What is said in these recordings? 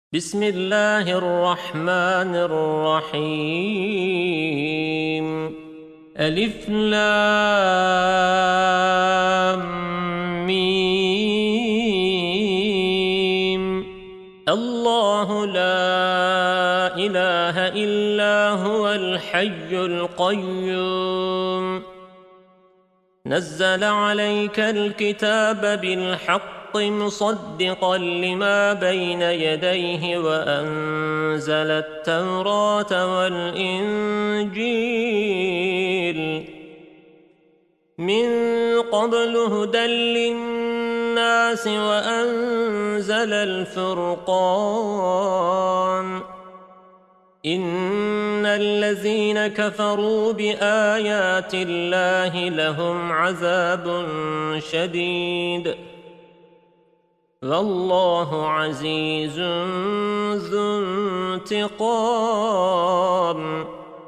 بسم الله الرحمن الرحيم ألف لام ميم الله لا إله إلا هو الحي القيوم نزل عليك الكتاب بالحق مصدقا لما بين يديه وأنزل التوراة والإنجيل من قبل هدى للناس وأنزل الفرقان إن الذين كفروا بآيات الله لهم عذاب شديد والله عزيز ذو انتقام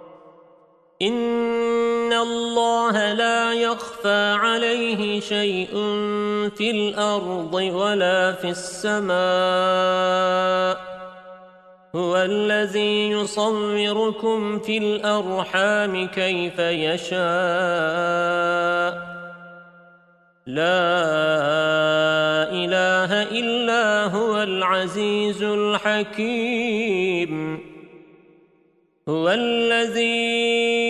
إن الله لا يخفى عليه شيء في الأرض ولا في السماء هو الذي يصوركم في الأرحام كيف يشاء لا إله إلا هو العزيز الحكيم هو الذي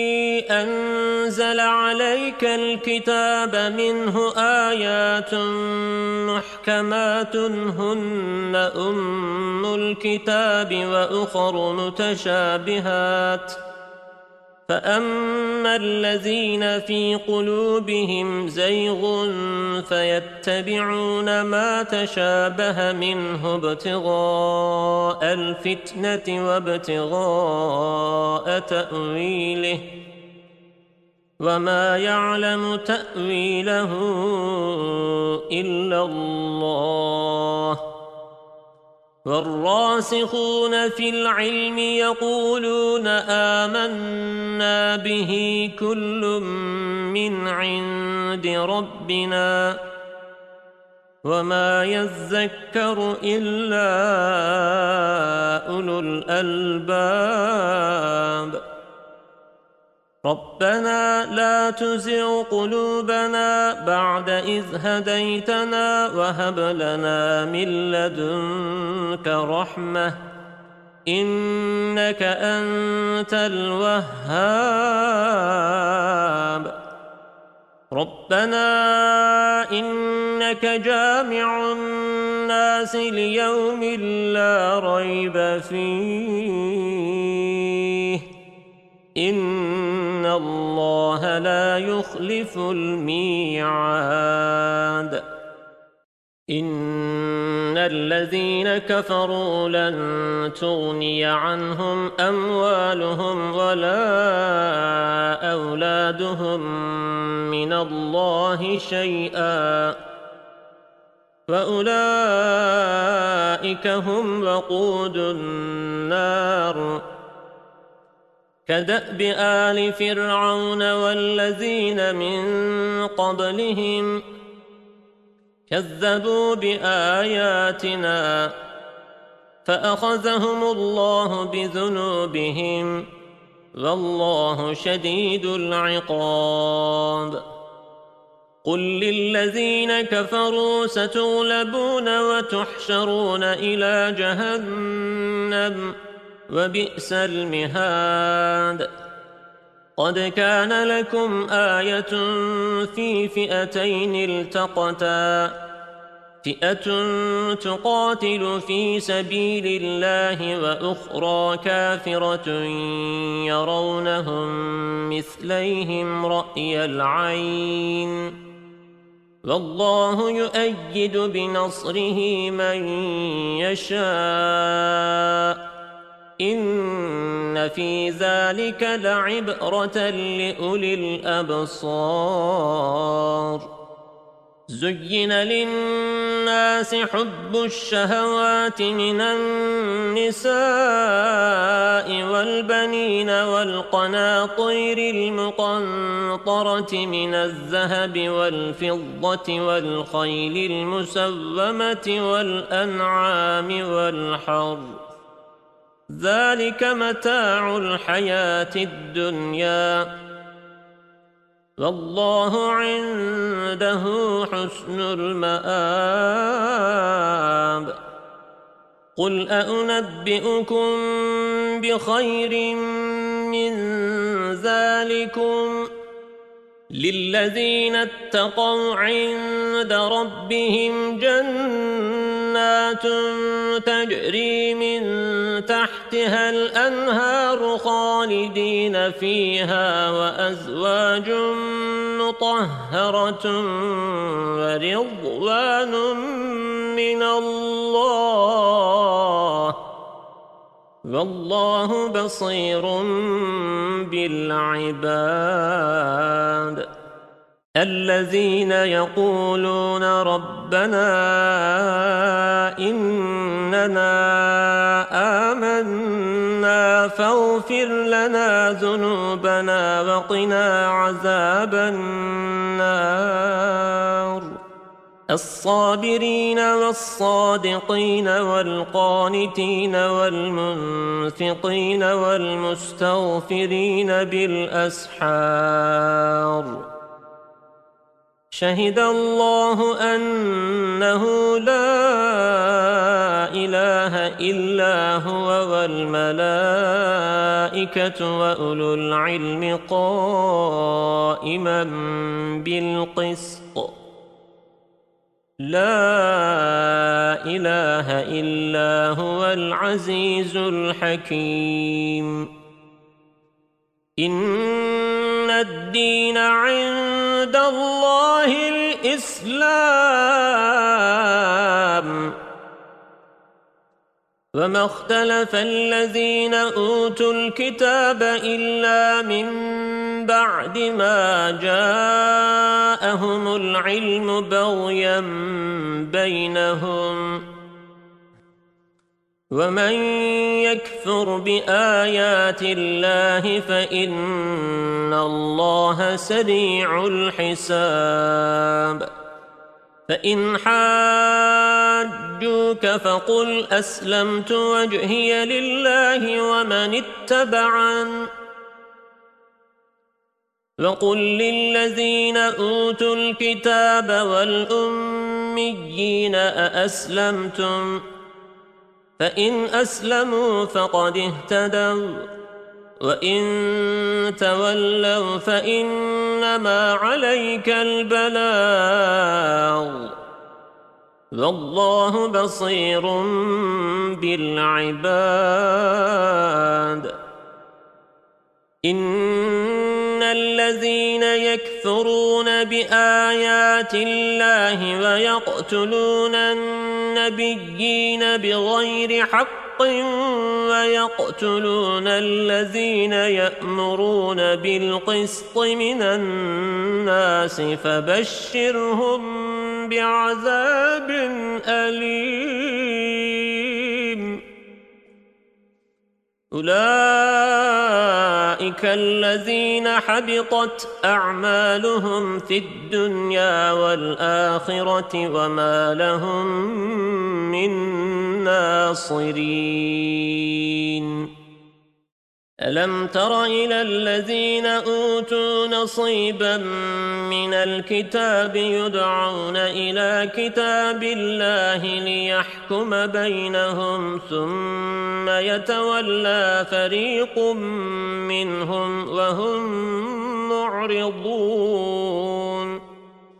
أنزل عليك الكتاب منه آيات محكمات هن أم الكتاب وأخر متشابهات فأما الذين في قلوبهم زيغ فيتبعون ما تشابه منه ابتغاء الفتنة وابتغاء تأويله وما يعلم تأويله إلا الله والراسخون في العلم يقولون آمنا به كل من عند ربنا وما يذكر إلا أولو الألباب ربنا لا تزغ قلوبنا بعد إذ هديتنا وهب لنا من لدنك رحمة إنك أنت الوهاب ربنا إنك جامع الناس ليوم لا ريب فيه إن الله لا يخلف الميعاد إن الذين كفروا لن تغني عنهم أموالهم ولا أولادهم من الله شيئا وأولئك هم وقود النار كدأب آل فرعون والذين من قبلهم كذبوا بآياتنا فأخذهم الله بذنوبهم والله شديد العقاب قل للذين كفروا ستغلبون وتحشرون إلى جهنم وبئس المهاد قد كان لكم آية في فئتين التقتا فئة تقاتل في سبيل الله وأخرى كافرة يرونهم مثليهم رأي العين والله يؤيد بنصره من يشاء إن في ذلك لعبرة لأولي الأبصار زين للناس حب الشهوات من النساء والبنين والقناطير المقنطرة من الذهب والفضة والخيل المسومة والأنعام والحرث ذلك متاع الحياة الدنيا والله عنده حسن المآب قل أنبئكم بخير من ذلكم للذين اتقوا عند ربهم جنات تجري من تحتها الأنهار خالدين فيها وأزواج مطهرة ورضوان من الله والله بصير بالعباد الذين يقولون ربنا إننا آمنا فاغفر لنا ذنوبنا وقنا عذاب النار الصابرين والصادقين والقانتين والمنفقين والمستغفرين بالأسحار شهد الله أنه لا إله إلا هو والملائكة وأولو العلم قائما بالقسط لا إله إلا هو العزيز الحكيم إن الدين عند الله الإسلام وما اختلف الذين أوتوا الكتاب إلا من بعد ما جاءهم العلم بغيا بينهم ومن يكفر بآيات الله فإن الله سريع الحساب فإن حاجوك فقل أسلمت وجهي لله ومن اتبعن وقل للذين أوتوا الكتاب والأميين أأسلمتم فإن أسلموا فقد اهتدوا وإن تولوا فإنما عليك البلاغ والله بصير بالعباد إن الذين يكفرون بآيات الله ويقتلون النبيين بغير حق ويقتلون الذين يأمرون بالقسط من الناس فبشرهم بعذاب أليم أولئك الذين حبطت أعمالهم في الدنيا والآخرة وما لهم من ناصرين ألم تر إلى الذين أوتوا نصيبا من الكتاب يدعون إلى كتاب الله ليحكم بينهم ثم يتولى فريق منهم وهم معرضون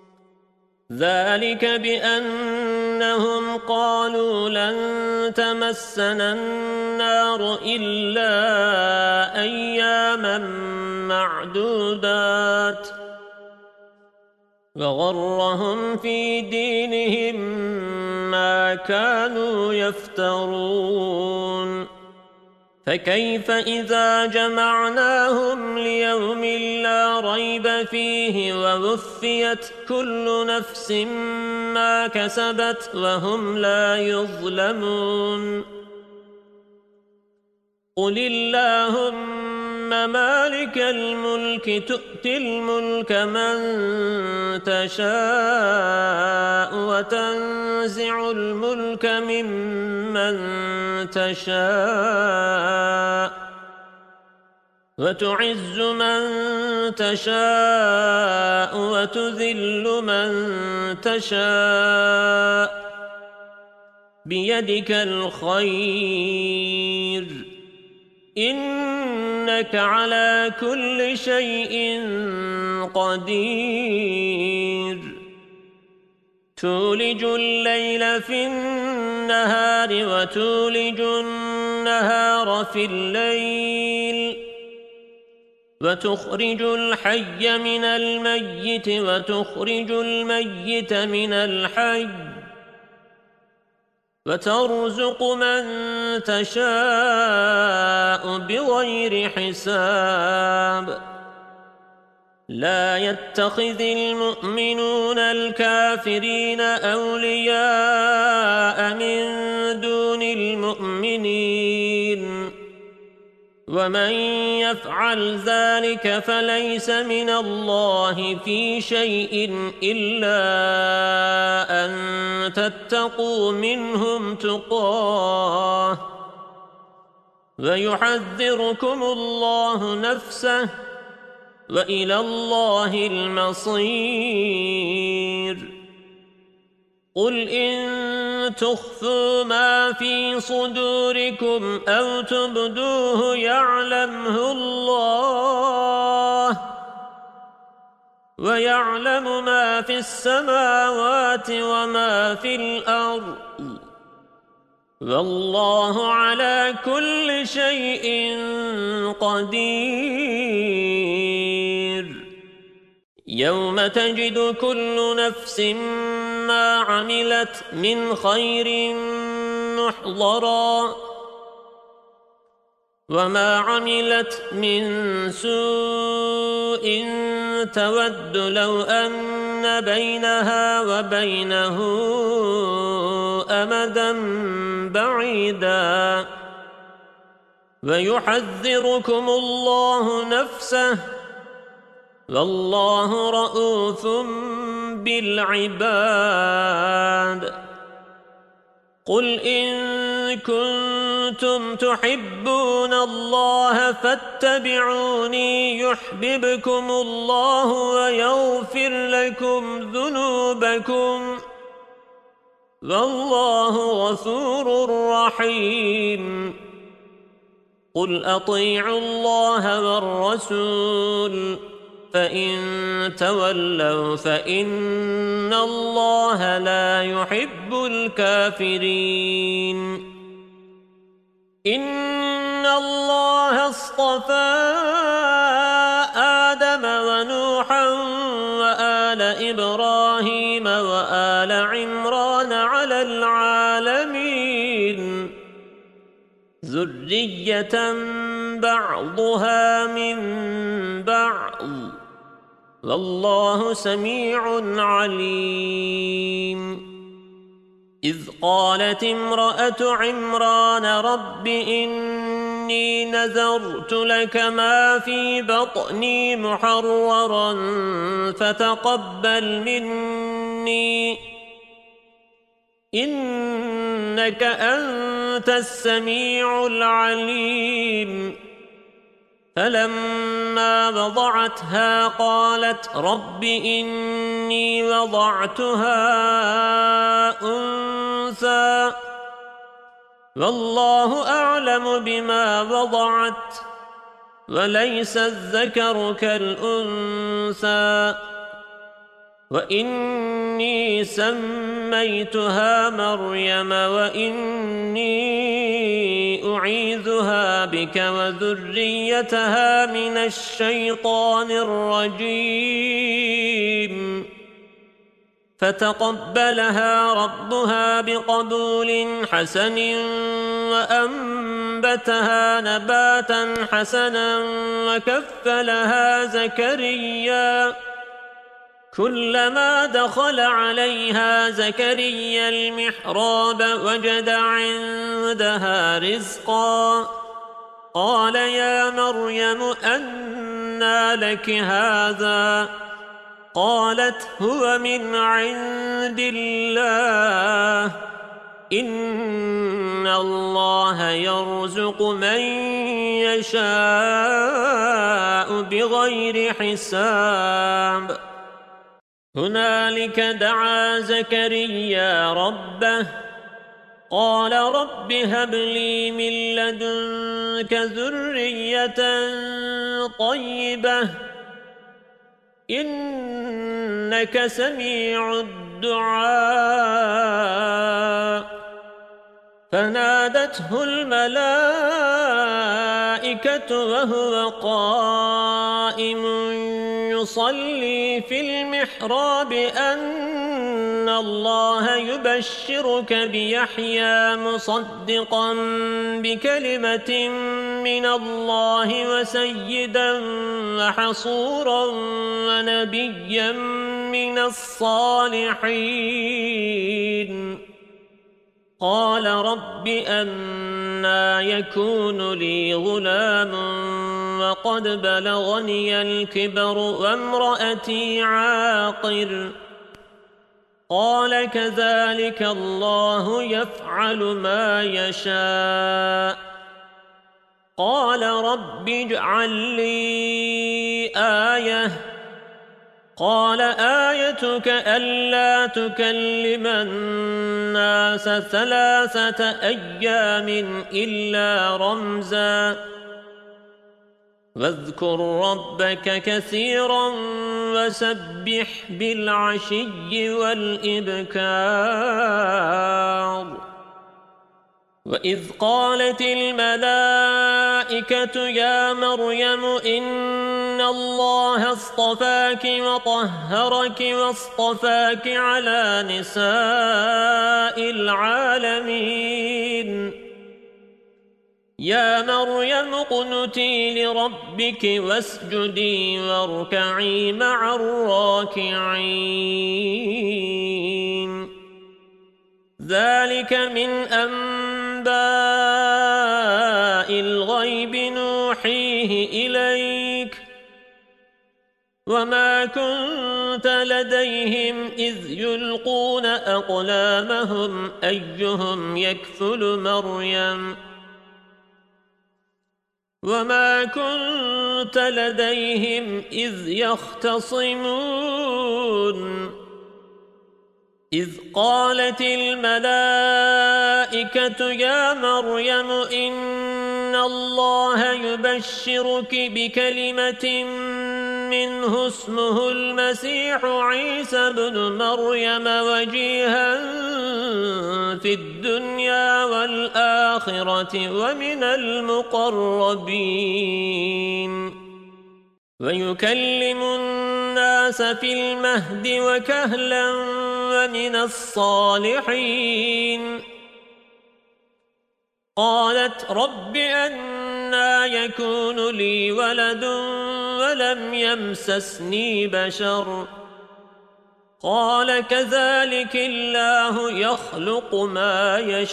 ذلك بأنهم قالوا لن تمسنا النار إلا أياما معدودات وغرهم في دينهم ما كانوا يفترون فكيف إذا جمعناهم ليوم لا ريب فيه ووفيت كل نفس ما كسبت وهم لا يظلمون قل اللهم مالك الملك تؤتي الملك من تشاء وتنزع الملك ممن تشاء وتعز من تشاء وتذل من تشاء بيدك الخير إنك على كل شيء قدير تولج الليل في النهار وتولج النهار في الليل وتخرج الحي من الميت وتخرج الميت من الحي وترزق من تشاء بغير حساب لا يتخذ المؤمنون الكافرين أولياء من دون المؤمنين ومن يفعل ذلك فليس من الله في شيء إلا أن تتقوا منهم تقاه ويحذركم الله نفسه وإلى الله المصير قل إن تخفوا ما في صدوركم أو تبدوه يعلمه الله ويعلم ما في السماوات وما في الأرض والله على كل شيء قدير يوم تجد كل نفس ما عملت من خير محضرا وما عملت من سوء تود لو أن بينها وبينه أمدا بعيدا ويحذركم الله نفسه والله رؤوف بالعباد قل إن كنتم تحبون الله فاتبعوني يحببكم الله ويغفر لكم ذنوبكم والله غفور رحيم قل أطيعوا الله والرسول فإن تولوا فإن الله لا يحب الكافرين إن الله اصطفى آدم ونوحا وآل إبراهيم وآل عمران على العالمين ذرية بعضها من بعض والله سميع عليم إذ قالت امرأة عمران رب إني نذرت لك ما في بطني محررا فتقبل مني إنك أنت السميع العليم فلما وضعتها قالت رب إني وضعتها أنثى والله أعلم بما وضعت وليس الذكر كالأنثى وإني سميتها مريم وإني أعيذها بك وذريتها من الشيطان الرجيم فتقبلها ربها بقبول حسن وأنبتها فأنبتها نباتا حسنا وكفلها زكريا كلما دخل عليها زكريا المحراب وجد عندها رزقا قال يا مريم أنى لك هذا قالت هو من عند الله إن الله يرزق من يشاء بغير حساب هنالك دعا زكريا ربه قال رب هب لي من لدنك ذرية طيبة إنك سميع الدعاء فنادته الملائكة وهو قائم يصلي في المحراب أن الله يبشرك بيحيى مصدقا بكلمة من الله وسيدا وحصورا ونبيا من الصالحين قال رب أنى يكون لي غلام وقد بلغني الكبر وامرأتي عاقر قال كذلك الله يفعل ما يشاء قال رب اجعل لي آية قال آيتك ألا تكلم الناس 3 أيام إلا رمزا واذكر ربك كثيرا وسبح بالعشي والإبكار وإذ قالت الملائكة يا مريم إن الله اصطفاك وطهرك واصطفاك على نساء العالمين يا مريم اقنتي لربك واسجدي واركعي مع الراكعين ذلك من أنباء الغيب نوحيه إليك وما كنت لديهم إذ يلقون أقلامهم أيهم يكفل مريم وما كنت لديهم إذ يختصمون إذ قالت الملائكة يا مريم إن الله يبشرك بكلمة منه اسمه المسيح عيسى بن مريم وجيها في الدنيا والآخرة ومن المقربين ويكلم الناس في المهد وكهلا ومن الصالحين قالت رب أنى يكون لي ولد ولم يمسسني بشر قال كذلك الله يخلق ما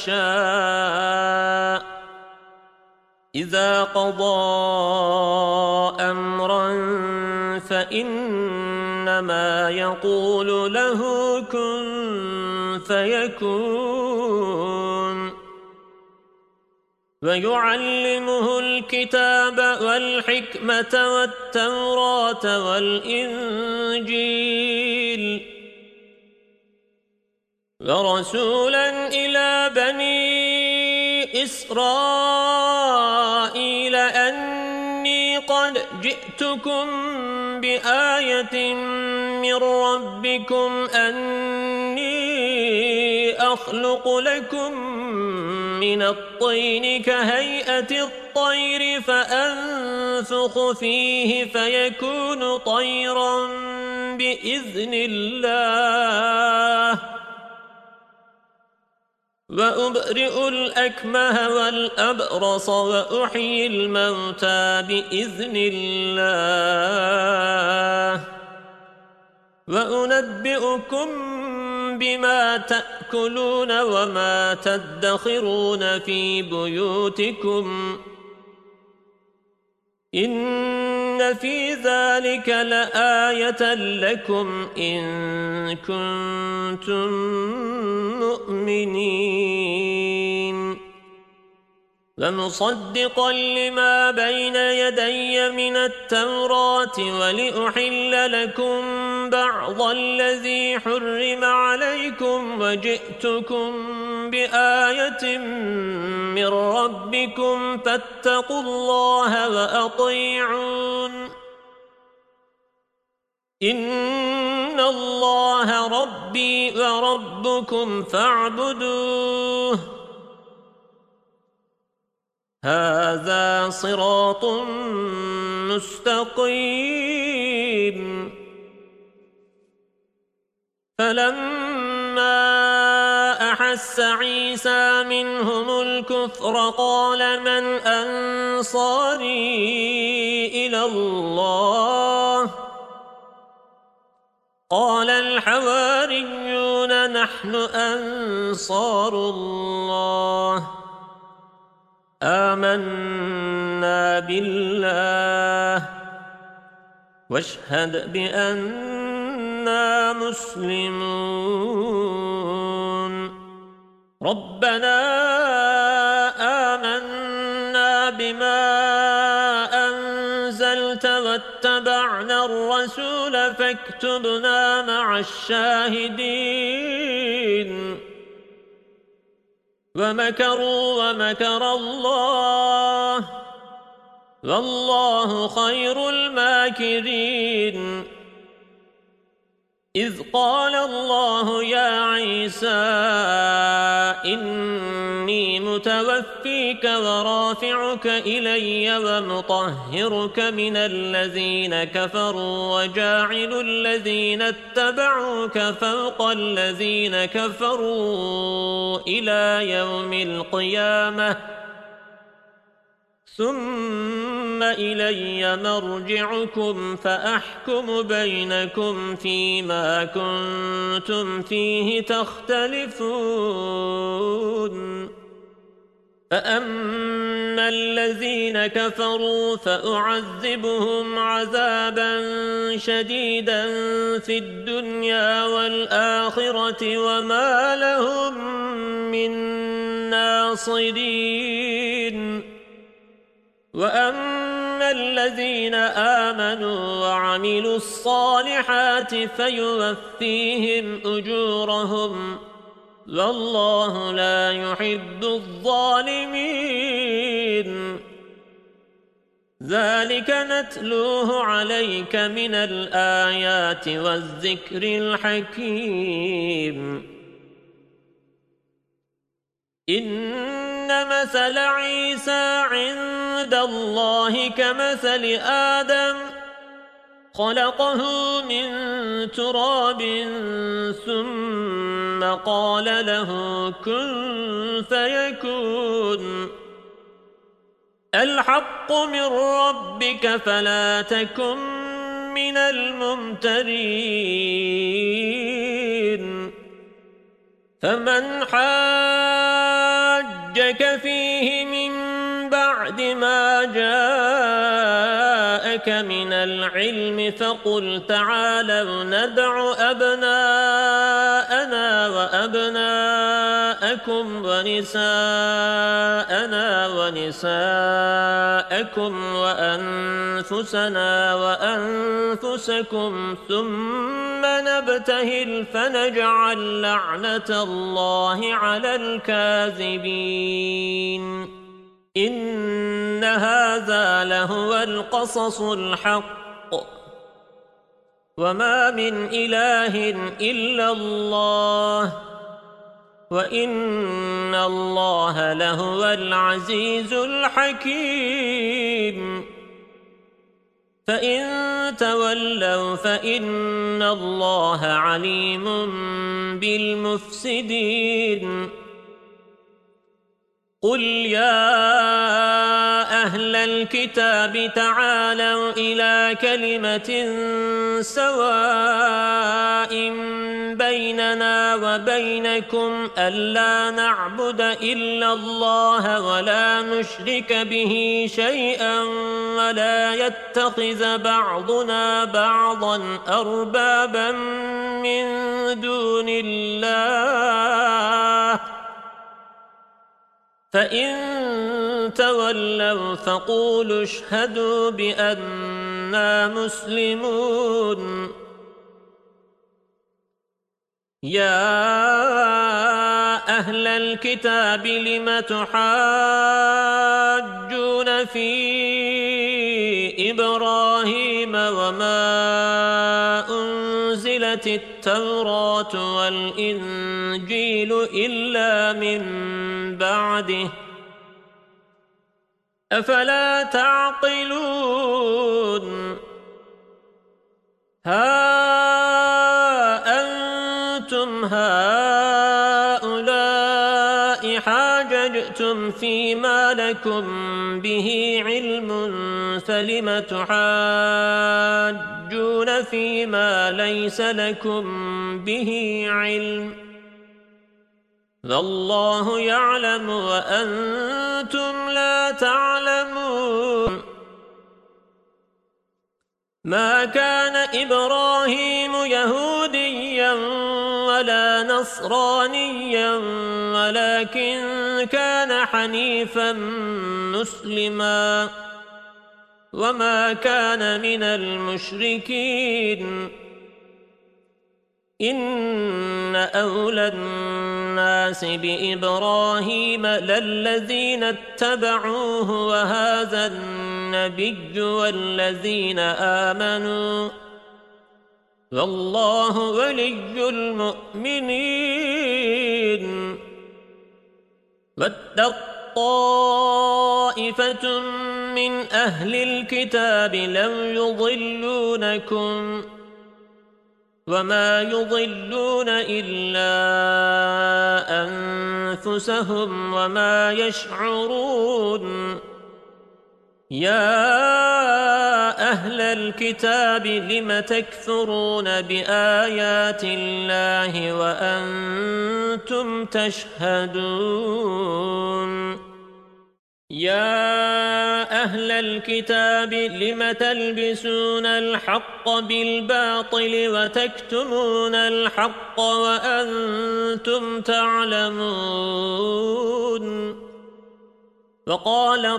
يشاء إذا قضى أمرا فإنما يقول له كن فيكون ويعلمه الكتاب والحكمة والتوراة والإنجيل ورسولا إلى بني إسرائيل أني قد جئتكم بآية من ربكم أني أخلق لكم من الطين كهيئة الطير فأنفخ فيه فيكون طيرا بإذن الله وأبرئ الأكمه والأبرص وأحيي الموتى بإذن الله وأنبئكم بما تأكلون وما تدخرون في بيوتكم إن في ذلك لآية لكم إن كنتم مؤمنين ومصدقا لما بين يدي من التوراة ولأحل لكم بعض الذي حرم عليكم وجئتكم بآية من ربكم فاتقوا الله وأطيعون إن الله ربي وربكم فاعبدوه هذا صراط مستقيم فلما أحس عيسى منهم الكفر قال من أنصاري إلى الله قال الحواريون نحن أنصار الله آمنا بالله واشهد بأننا مسلمون ربنا آمنا بما أنزلت واتبعنا الرسول فاكتبنا مع الشاهدين ومكروا ومكر الله والله خير الماكرين إذ قال الله يا عيسى إني متوفيك ورافعك إلي ومطهرك من الذين كفروا وجاعل الذين اتبعوك فوق الذين كفروا إلى يوم القيامة ثم إلي مرجعكم فأحكم بينكم فيما كنتم فيه تختلفون فأما الذين كفروا فأعذبهم عذابا شديدا في الدنيا والآخرة وما لهم من ناصرين وأما الذين آمنوا وعملوا الصالحات فيوفيهم أجورهم والله لا يحب الظالمين ذلك نتلوه عليك من الآيات والذكر الحكيم إن مثل عيسى عند الله كمثل آدم خلقه من تراب ثم قال له كن فيكون الحق من ربك فلا تكن من الممترين فمن حاجك فيه من بعد ما جاءك من العلم فقل تعالوا ندع أبناءنا وأبناءكم ونساءنا ونساءكم وأنفسنا وأنفسكم ثم نبتهل فنجعل لعنة الله على الكاذبين إن هذا لهو القصص الحق وما من إله إلا الله وإن الله لهو العزيز الحكيم فإن تولوا فإن الله عليم بالمفسدين قل يا أهل الكتاب تعالوا إلى كلمة سواء بيننا وبينكم ألا نعبد إلا الله ولا نشرك به شيئا ولا يتخذ بعضنا بعضا أربابا من دون الله فإن تولوا فقولوا اشهدوا بأننا مسلمون يا أهل الكتاب لم تحاجون في إبراهيم وما أنزلت التوراة والإنجيل إلا من بعده أفلا تعقلون ها أنتم هؤلاء حاججتم فيما لكم به علم فلم تحاجون فيما ليس لكم به علم والله يعلم وأنتم لا تعلمون ما كان إبراهيم يهوديا ولا نصرانيا ولكن كان حنيفا مسلما وما كان من المشركين إن أولى الناس بإبراهيم للذين اتبعوه وهذا النبي والذين آمنوا والله ولي المؤمنين واتق طائفة من أهل الكتاب لو يضلونكم وما يضلون إلا أنفسهم وما يشعرون يا أهل الكتاب لم تكفرون بآيات الله وأنتم تشهدون يا أهل الكتاب لم تلبسون الحق بالباطل وتكتمون الحق وأنتم تعلمون وقالت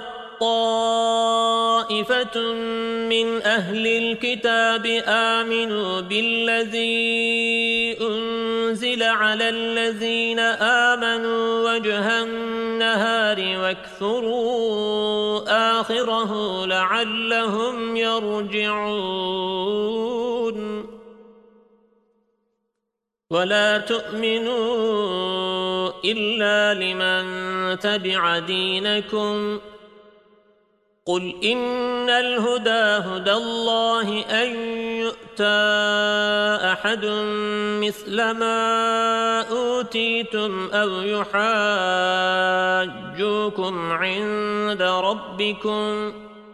طائفة من أهل الكتاب آمنوا بالذي أنزل على الذين آمنوا وجه النهار واكفروا آخره لعلهم يرجعون ولا تؤمنوا إلا لمن تبع دينكم قل إن الهدى هدى الله أن يؤتى أحد مثل ما أوتيتم أو يحاجوكم عند ربكم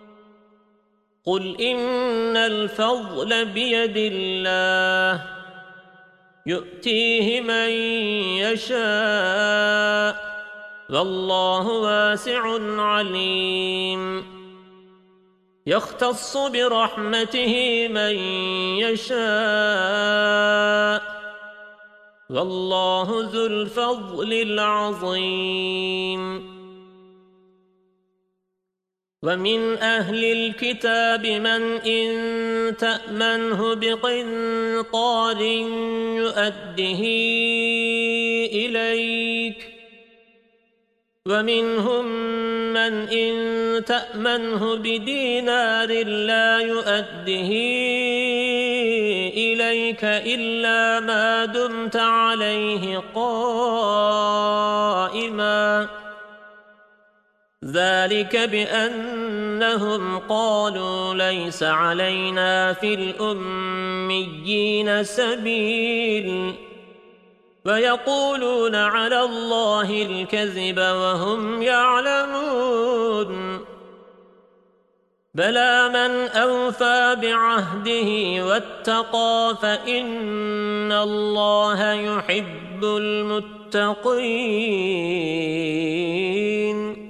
قل إن الفضل بيد الله يؤتيه من يشاء والله واسع عليم يختص برحمته من يشاء والله ذو الفضل العظيم ومن أهل الكتاب من إن تأمنه بقنطار يؤده إليك ومنهم من إن تأمنه بدينار لا يؤده إليك إلا ما دمت عليه قائما ذلك بأنهم قالوا ليس علينا في الأميين سبيل ويقولون على الله الكذب وهم يعلمون بلى من أوفى بعهده واتقى فإن الله يحب المتقين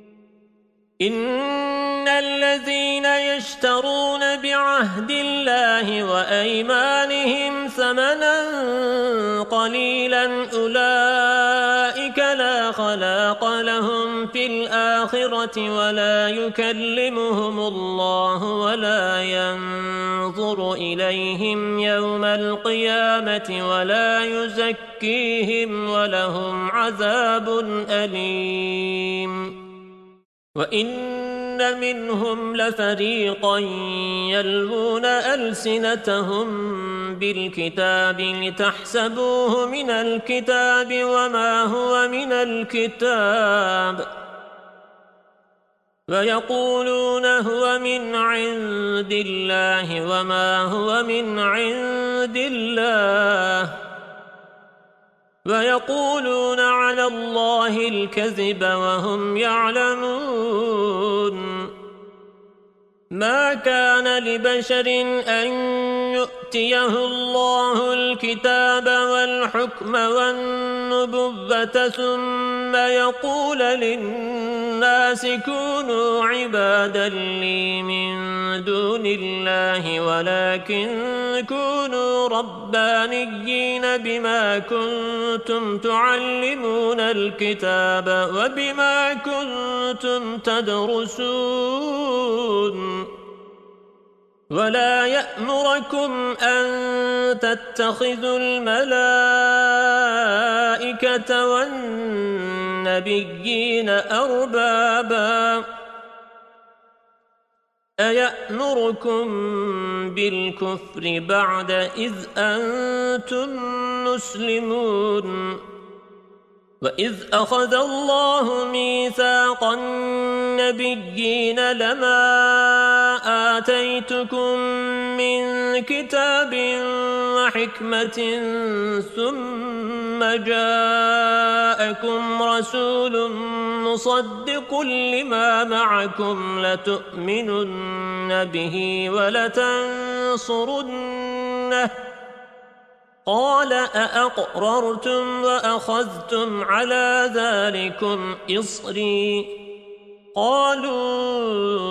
إن الذين يشترون بعهد الله وأيمانهم ثمنا قليلا أولئك لا خلاق لهم في الآخرة ولا يكلمهم الله ولا ينظر إليهم يوم القيامة ولا يزكيهم ولهم عذاب أليم وَإِنَّ مِنْهُمْ لَفَرِيقًا يَلْوُونَ أَلْسِنَتَهُمْ بِالْكِتَابِ لِتَحْسَبُوهُ مِنَ الْكِتَابِ وَمَا هُوَ مِنَ الْكِتَابِ وَيَقُولُونَ هُوَ مِنْ عِنْدِ اللَّهِ وَمَا هُوَ مِنْ عِنْدِ اللَّهِ وَيَقُولُونَ عَلَى اللَّهِ الْكَذِبَ وَهُمْ يَعْلَمُونَ مَا كَانَ لِبَشَرٍ أَن يُؤْتِيَهُ اللَّهُ الْكِتَابَ وَالْحُكْمَ وَالنُّبُوَّةَ ثُمَّ يَقُولَ لِلنَّاسِ كُونُوا عِبَادًا لِّي مِن دُونِ اللَّهِ وَلَكِن كُونُوا رَبَّانِيِّينَ بِمَا كُنتُمْ تُعَلِّمُونَ الْكِتَابَ وَبِمَا كُنتُمْ تَدْرُسُونَ وَلَا يَأْمُرَكُمْ أَن تَتَّخِذُوا الْمَلَائِكَةَ وَالنَّبِيِّينَ أَرْبَابًا أَيَأْمُرُكُمْ بِالْكُفْرِ بَعْدَ إِذْ أَنْتُمْ مُسْلِمُونَ وَإِذْ أَخَذَ اللَّهُ مِيثَاقَ النَّبِيِّينَ لَمَا آتَيْتُكُم مِّن كِتَابٍ وَحِكْمَةٍ ثُمَّ جَاءَكُمْ رَسُولٌ مُصَدِّقٌ لِّمَا مَعَكُمْ لَتُؤْمِنُنَّ بِهِ وَلَتَنصُرُنَّهُ قال أأقررتم وأخذتم على ذلكم إصري قالوا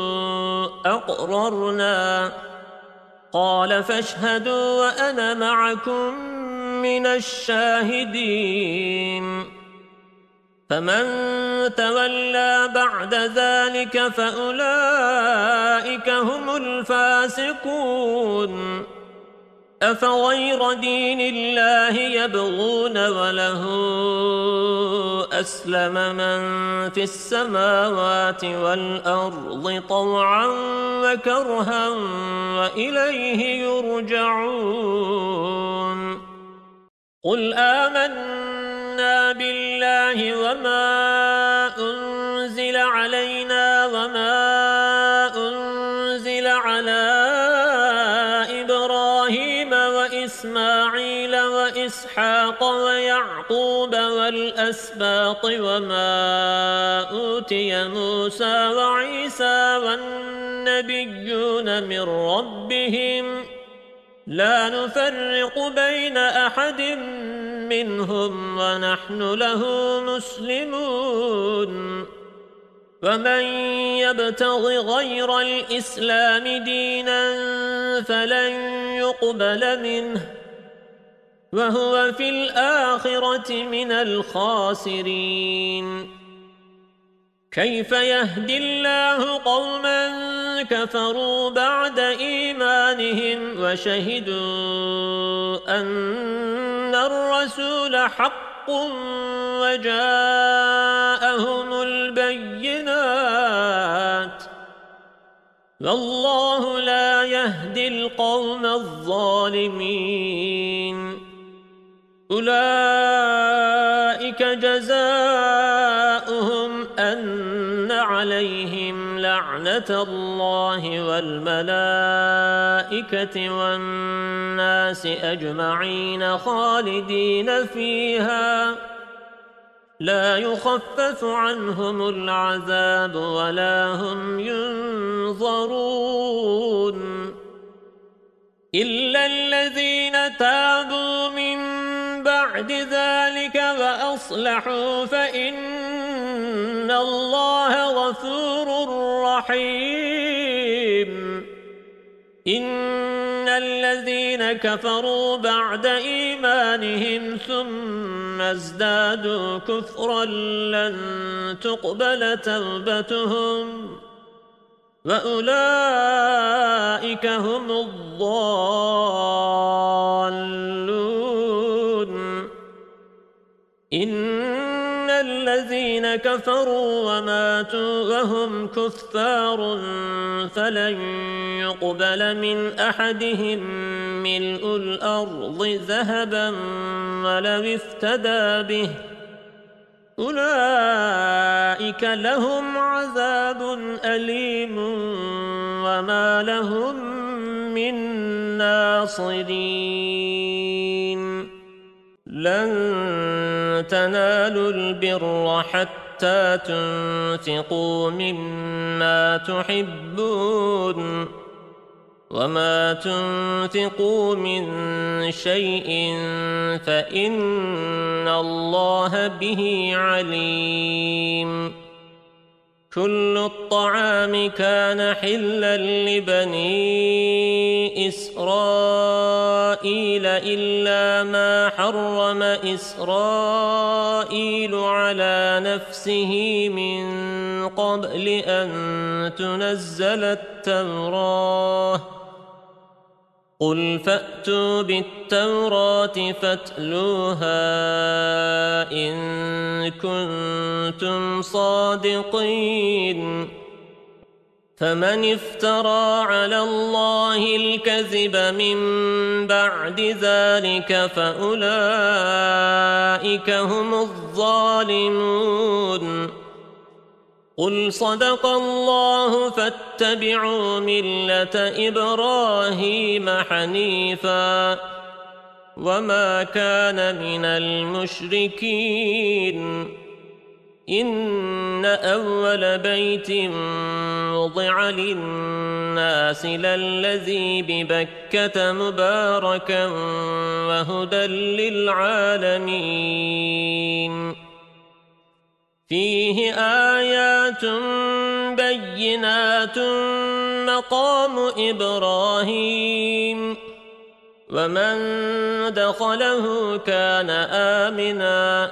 أقررنا قال فاشهدوا وأنا معكم من الشاهدين فمن تولى بعد ذلك فأولئك هم الفاسقون أفغير دين الله يبغون وله أسلم من في السماوات والأرض طوعا وكرها وإليه يرجعون قل آمنا بالله وما أنزل علينا وما أنزل على إسماعيل وإسحاق ويعقوب والأسباط وما أوتي موسى وعيسى والنبيون من ربهم لا نفرق بين أحد منهم ونحن له مسلمون ومن يبتغ غير الإسلام دينا فلن يقبل منه وهو في الآخرة من الخاسرين كيف يهدي الله قوما كفروا بعد إيمانهم وشهدوا أن الرسول حق وجاءهم البينات والله لا يهدي القوم الظالمين أولئك جزاؤهم أن عليهم لعنة الله والملائكة والناس أجمعين خالدين فيها لا يخفف عنهم العذاب ولا هم ينظرون إلا الذين تابوا من بعد ذلك وأصلحوا فإن الله غفور رحيم إن الذين كفروا بعد إيمانهم ثم ازدادوا كفرا لن تقبل توبتهم وأولئك هم الضالون إن الذين كفروا وماتوا وهم كفار فلن يقبل من أحدهم ملء الأرض ذهبا ولو افتدى به أولئك لهم عذاب أليم وما لهم من ناصرين لن تنالوا البر حتى تنفقوا مما تحبون وما تنفقوا من شيء فإن الله به عليم كل الطعام كان حلا لبني إسرائيل إلا ما حرم إسرائيل على نفسه من قبل أن تنزل التوراة قل فأتوا بالتوراة فاتلوها إن كنتم صادقين فمن افترى على الله الكذب من بعد ذلك فأولئك هم الظالمون قل صدق الله فاتبعوا ملة إبراهيم حنيفا وما كان من المشركين إن أول بيت وضع للناس للذي ببكة مباركا وهدى للعالمين فيه آيات بينات مقام إبراهيم ومن دخله كان آمنا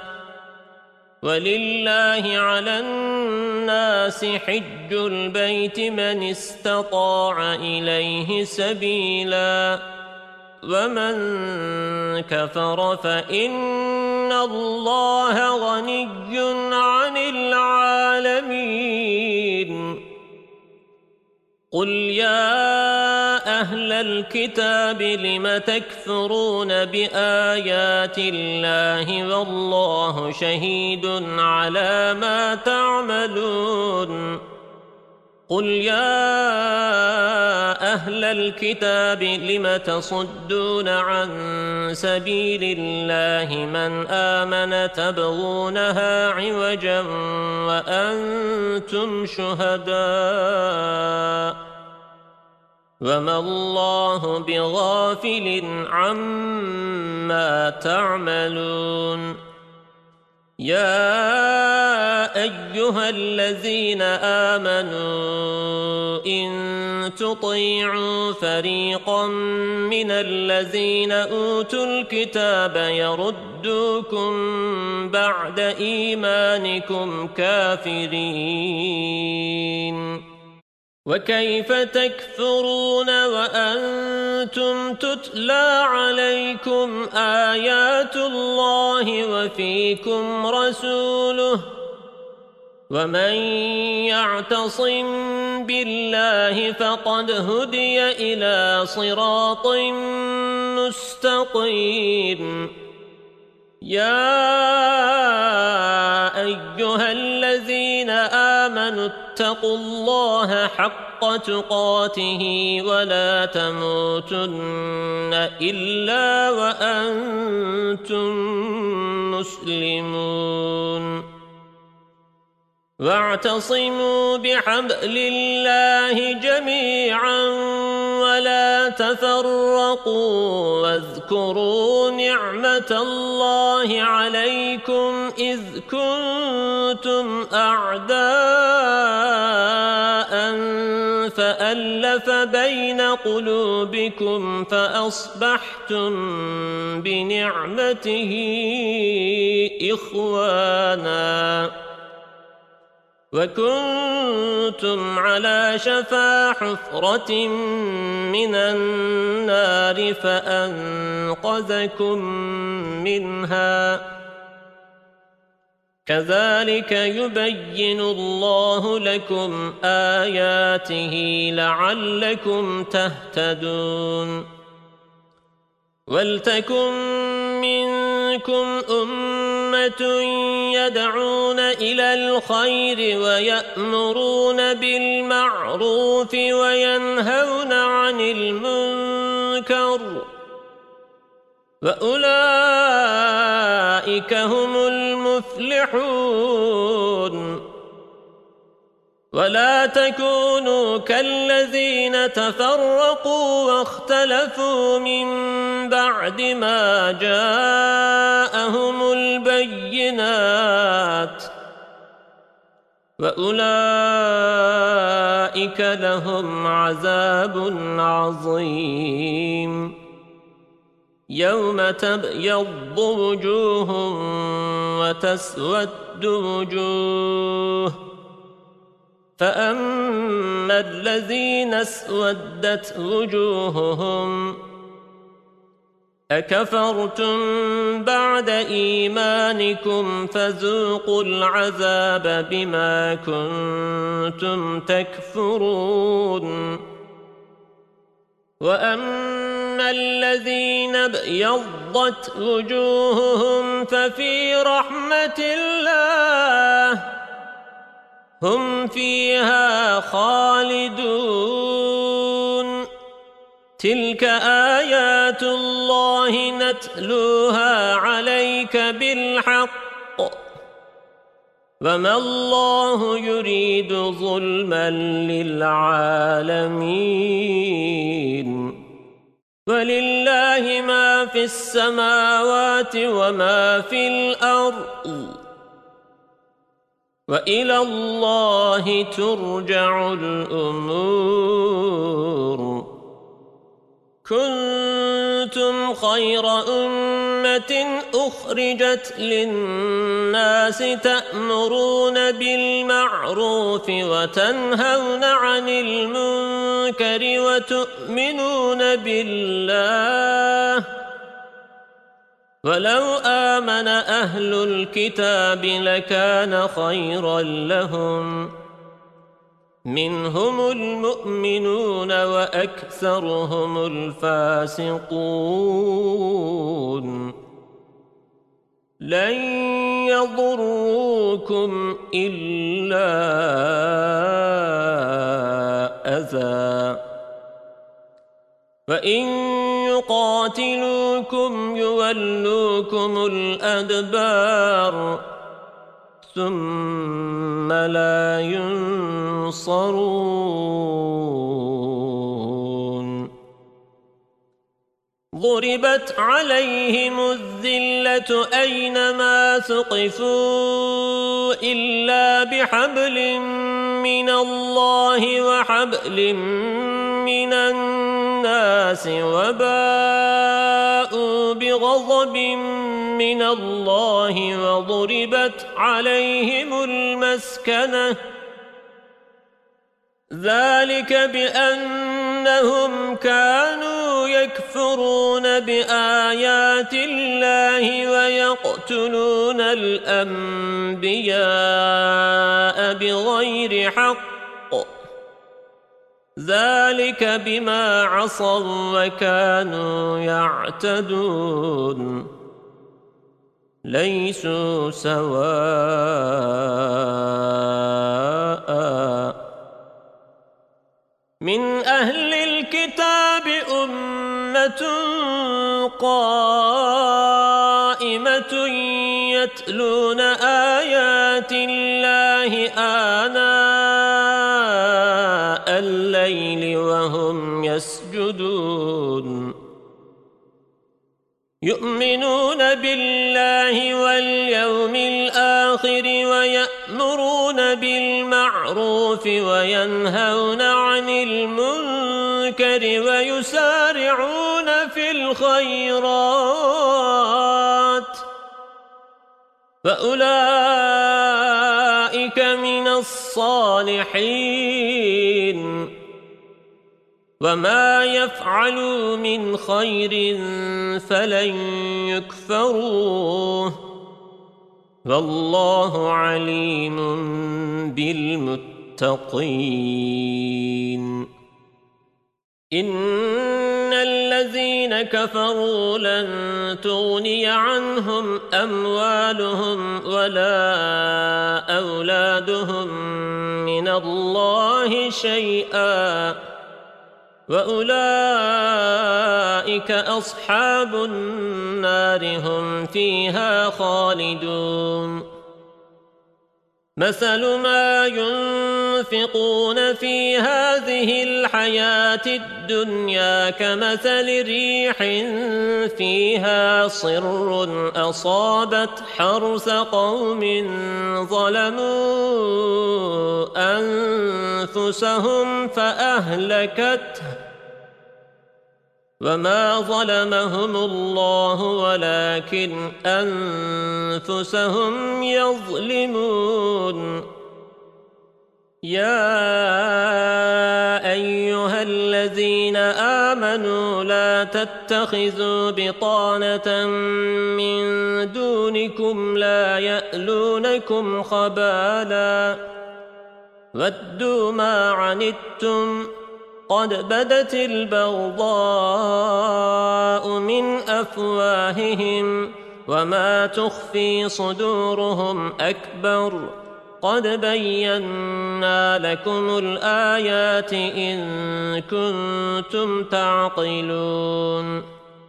ولله على الناس حج البيت من استطاع إليه سبيلا ومن كفر فإن الله غني عن العالمين قل يا أهل الكتاب لم تكفرون بآيات الله والله شهيد على ما تعملون قل يا أهل الكتاب لم تصدون عن سبيل الله من آمن تبغونها عوجا وأنتم شهداء وما الله بغافل عما تعملون يا أيها الذين آمنوا إن تطيعوا فريقا من الذين أوتوا الكتاب يردوكم بعد إيمانكم كافرين وكيف تكفرون وأنتم تتلى عليكم آيات الله وفيكم رسوله ومن يعتصم بالله فقد هدي إلى صراط مستقيم يا أيها الذين آمنوا فاتقوا الله حق تقاته ولا تموتن إلا وأنتم مسلمون واعتصموا بحبل الله جميعا ولا تفرقوا واذكروا نعمة الله عليكم إذ كنتم أعداء فألف بين قلوبكم فأصبحتم بنعمته إخوانا وكنتم على شفا حفرة من النار فأنقذكم منها كذلك يبين الله لكم آياته لعلكم تهتدون ولتكن منكم أمة يدعون إلى الخير ويأمرون بالمعروف وينهون عن المنكر وأولئك هم المفلحون ولا تكونوا كالذين تفرقوا واختلفوا من بعد ما جاءهم البينات وأولئك لهم عذاب عظيم يوم تبيض وجوه وتسود وجوه فأما الذين اسودت وجوههم أكفرتم بعد إيمانكم فذوقوا العذاب بما كنتم تكفرون وأما الذين ابيضت وجوههم ففي رحمة الله هم فيها خالدون تلك آيات الله نتلوها عليك بالحق وما الله يريد ظلما للعالمين ولله ما في السماوات وما في الأرض وإلى الله ترجع الأمور كنتم خير أمة أخرجت للناس تأمرون بالمعروف وتنهون عن المنكر وتؤمنون بالله ولو آمن أهل الكتاب لكان خيرا لهم منهم المؤمنون وأكثرهم الفاسقون لن يضروكم إلا أذى وإن يقاتلوكم يولوكم الأدبار ثم لا ينصرون ضربت عليهم الذلة أينما ثقفوا إلا بحبل من الله وحبل من الناس وباءوا بغضب من الله وضربت عليهم المسكنة ذلك بأنهم كانوا يكفرون بآيات الله ويقتلون الأنبياء بغير حق ذلك بما عصوا وكانوا يعتدون ليسوا سواء من أهل الكتاب أمة قائمة يتلون آيات الله آناء الليل وهم يسجدون يؤمنون بالله واليوم الآخر ويأمرون بالمعروف وينهون عن المنكر ويسارعون في الخيرات فأولئك من الصالحين وما يفعلوا من خير فلن يكفروه والله عليم بالمتقين إن الذين كفروا لن تغني عنهم أموالهم ولا أولادهم من الله شيئا وأولئك أصحاب النار هم فيها خالدون مثل ما ينفقون في هذه الحياة الدنيا كمثل ريح فيها صر أصابت حرث قوم ظلموا أنفسهم فأهلكته وما ظلمهم الله ولكن أنفسهم يظلمون يا أيها الذين آمنوا لا تتخذوا بطانة من دونكم لا يألونكم خبالا ودوا ما عنتم قد بدت البغضاء من أفواههم وما تخفي صدورهم أكبر قد بينا لكم الآيات إن كنتم تعقلون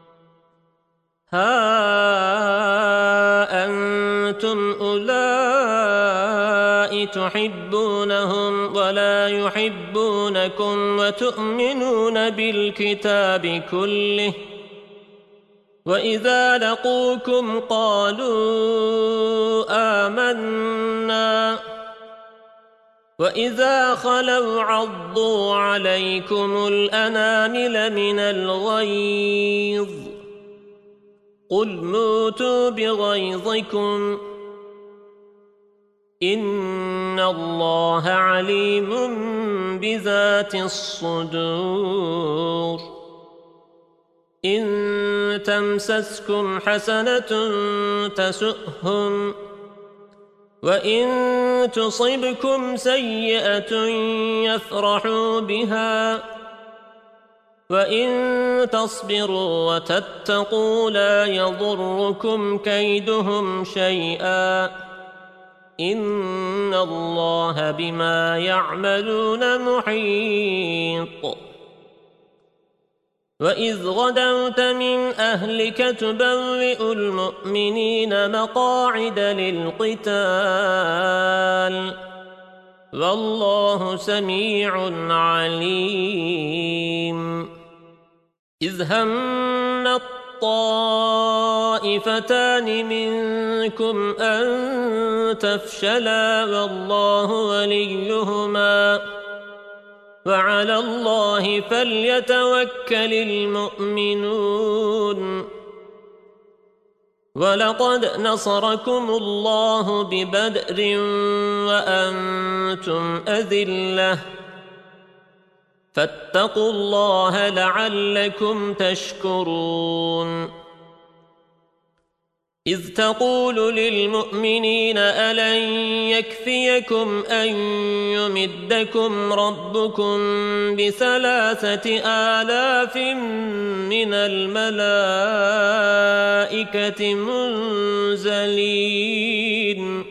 ها أنتم أولئك تحبونهم ولا يحبونكم وتؤمنون بالكتاب كله وإذا لقوكم قالوا آمنا وإذا خلوا عضوا عليكم الأنامل من الغيظ قل موتوا بغيظكم إن الله عليم بذات الصدور إن تمسسكم حسنة تسؤهم وإن تصبكم سيئة يفرحوا بها وإن تصبروا وتتقوا لا يضركم كيدهم شيئا إن الله بما يعملون محيط وإذ غدوت من أهلك تبوئ المؤمنين مقاعد للقتال والله سميع عليم إذ هم الطائفتان منكم أن تفشلا والله وليهما وعلى الله فليتوكل المؤمنون ولقد نصركم الله ببدر وأنتم أذلة فاتقوا الله لعلكم تشكرون إذ تقول للمؤمنين ألن يكفيكم أن يمدكم ربكم ب3,000 من الملائكة منزلين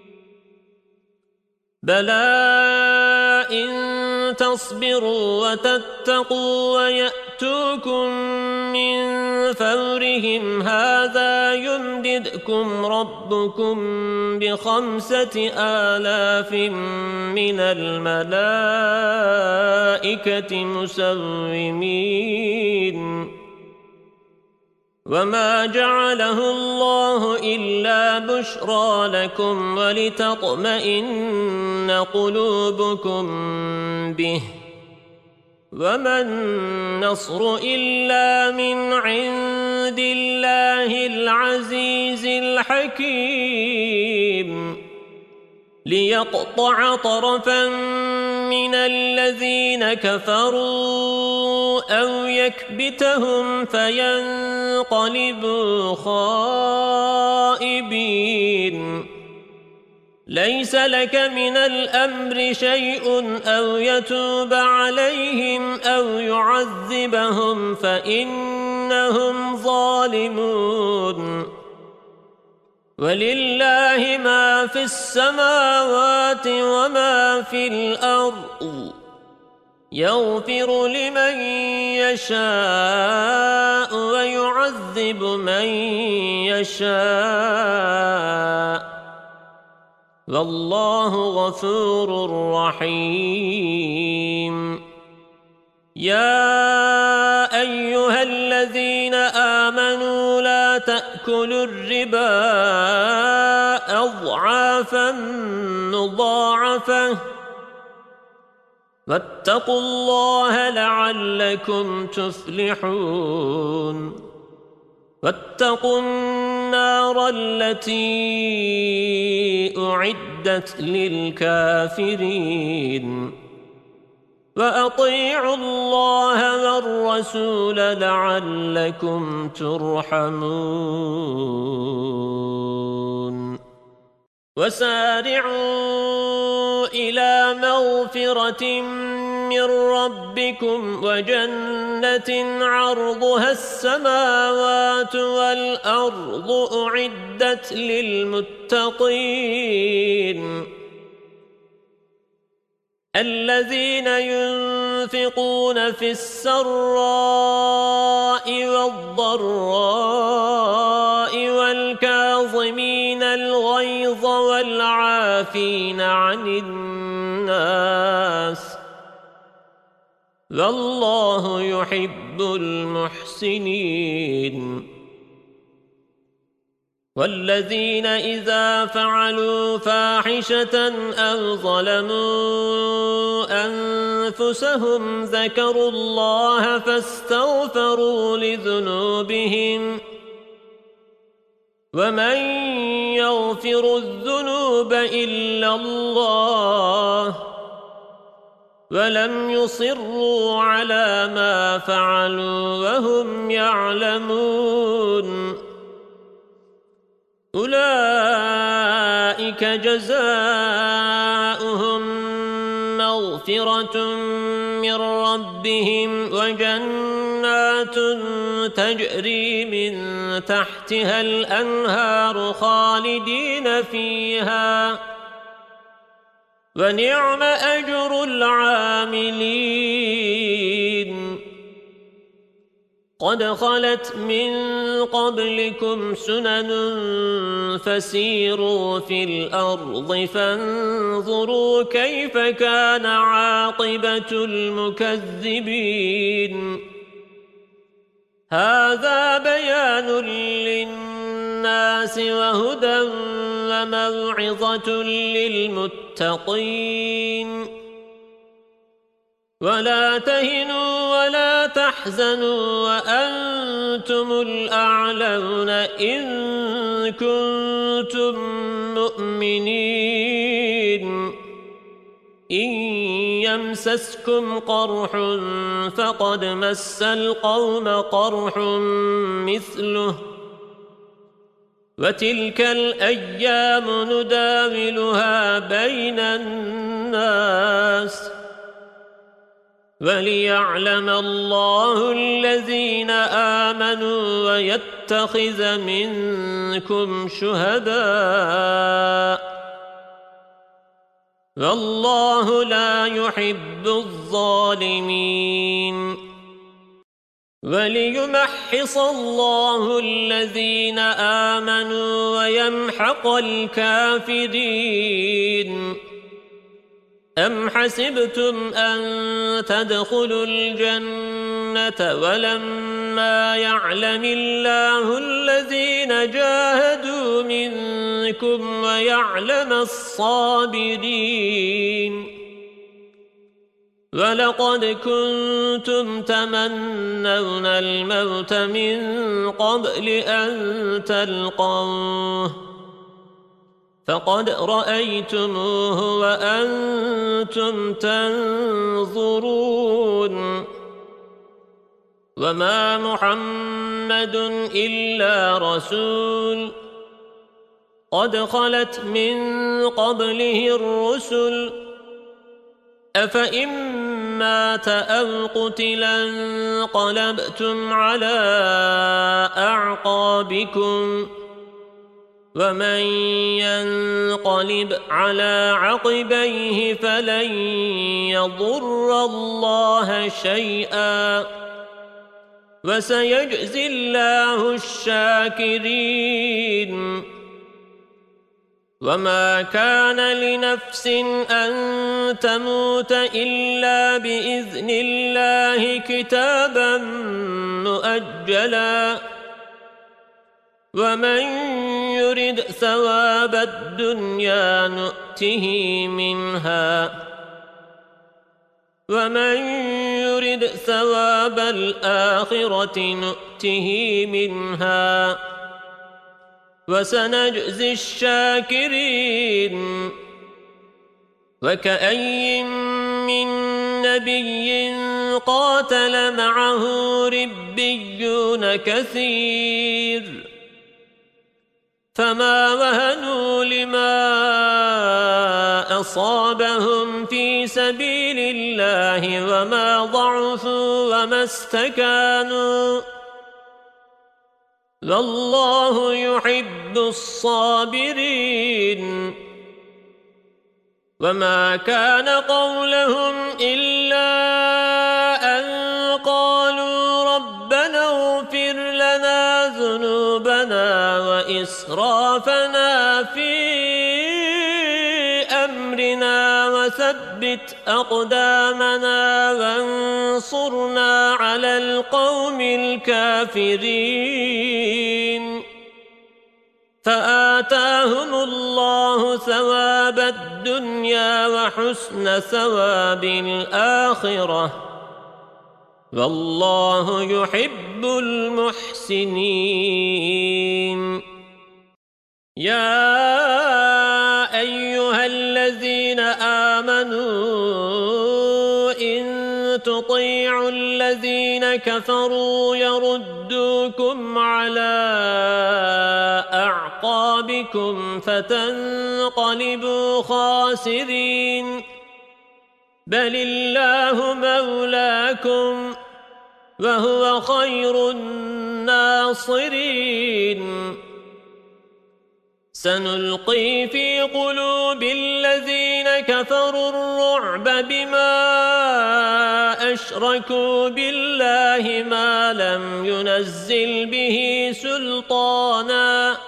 بلى إن تصبروا وتتقوا ويأتوكم من فورهم هذا يمددكم ربكم ب5,000 من الملائكة مسومين وما جعله الله إلا بشرى لكم ولتطمئن قلوبكم به وما النصر إلا من عند الله العزيز الحكيم ليقطع طرفا من الذين كفروا أو يكبتهم فينقلبوا خائبين ليس لك من الأمر شيء أو يتوب عليهم أو يعذبهم فإنهم ظالمون ولله ما في السماوات وما في الأرض يغفر لمن يشاء ويعذب من يشاء والله غفور رحيم يا أيها الذين آمنوا لا تأكلوا الربا أضعافا مضاعفة واتقوا الله لعلكم تفلحون واتقوا النار التي أعدت للكافرين وأطيعوا الله والرسول لعلكم ترحمون وسارعوا إلى مغفرة من ربكم وجنة عرضها السماوات والأرض أعدت للمتقين الذين ينفقون في السراء والضراء والكاظمين الغيظ والعافين عن الناس والله يحب المحسنين والذين إذا فعلوا فاحشة أو ظلموا أنفسهم ذكروا الله فاستغفروا لذنوبهم ومن يغفر الذنوب إلا الله ولم يصروا على ما فعلوا وهم يعلمون أولئك جزاؤهم مغفرة من ربهم وجنات تجري من تحتها الأنهار خالدين فيها ونعم أجر العاملين قد خلت من قبلكم سنن فسيروا في الأرض فانظروا كيف كان عاقبة المكذبين هذا بيان للناس وهدى وموعظة للمتقين ولا تهنوا ولا تحزنوا وأنتم الأعلون إن كنتم مؤمنين إن يمسسكم قرح فقد مس القوم قرح مثله وتلك الأيام نداولها بين الناس وليعلم الله الذين آمنوا ويتخذ منكم شهداء والله لا يحب الظالمين وليمحص الله الذين آمنوا ويمحق الكافرين أم حسبتم أن تدخلوا الجنة ولما يعلم الله الذين جاهدوا منكم ويعلم الصابرين ولقد كنتم تمنون الموت من قبل أن تلقوه فقد رأيتموه وأنتم تنظرون وما محمد إلا رسول قد خلت من قبله الرسل أفإن مات أو قتلا انقلبتم على أعقابكم ومن ينقلب على عقبيه فلن يضر الله شيئا وسيجزي الله الشاكرين وما كان لنفس أن تموت إلا بإذن الله كتابا مؤجلا ومن يرد ثواب الدنيا نؤته منها ومن يرد ثواب الآخرة نؤته منها وسنجزي الشاكرين وكأي من نبي قاتل معه ربيون كثير فما وهنوا لما أصابهم في سبيل الله وما ضعفوا وما استكانوا والله يحب الصابرين وما كان قولهم إلا أن قالوا ربنا اغفر لنا ذنوبنا وإسرافنا في أمرنا وثبت أقدامنا وانصرنا على القوم الكافرين فآتاهم الله ثواب الدنيا وحسن ثواب الآخرة والله يحب المحسنين يا أيها الذين آمنوا إن تطيعوا الذين كفروا يردوكم على أعقابكم فتنقلبوا خاسرين بل الله مولاكم وهو خير الناصرين سنلقي في قلوب الذين كفروا الرعب بما أشركوا بالله ما لم ينزل به سلطانا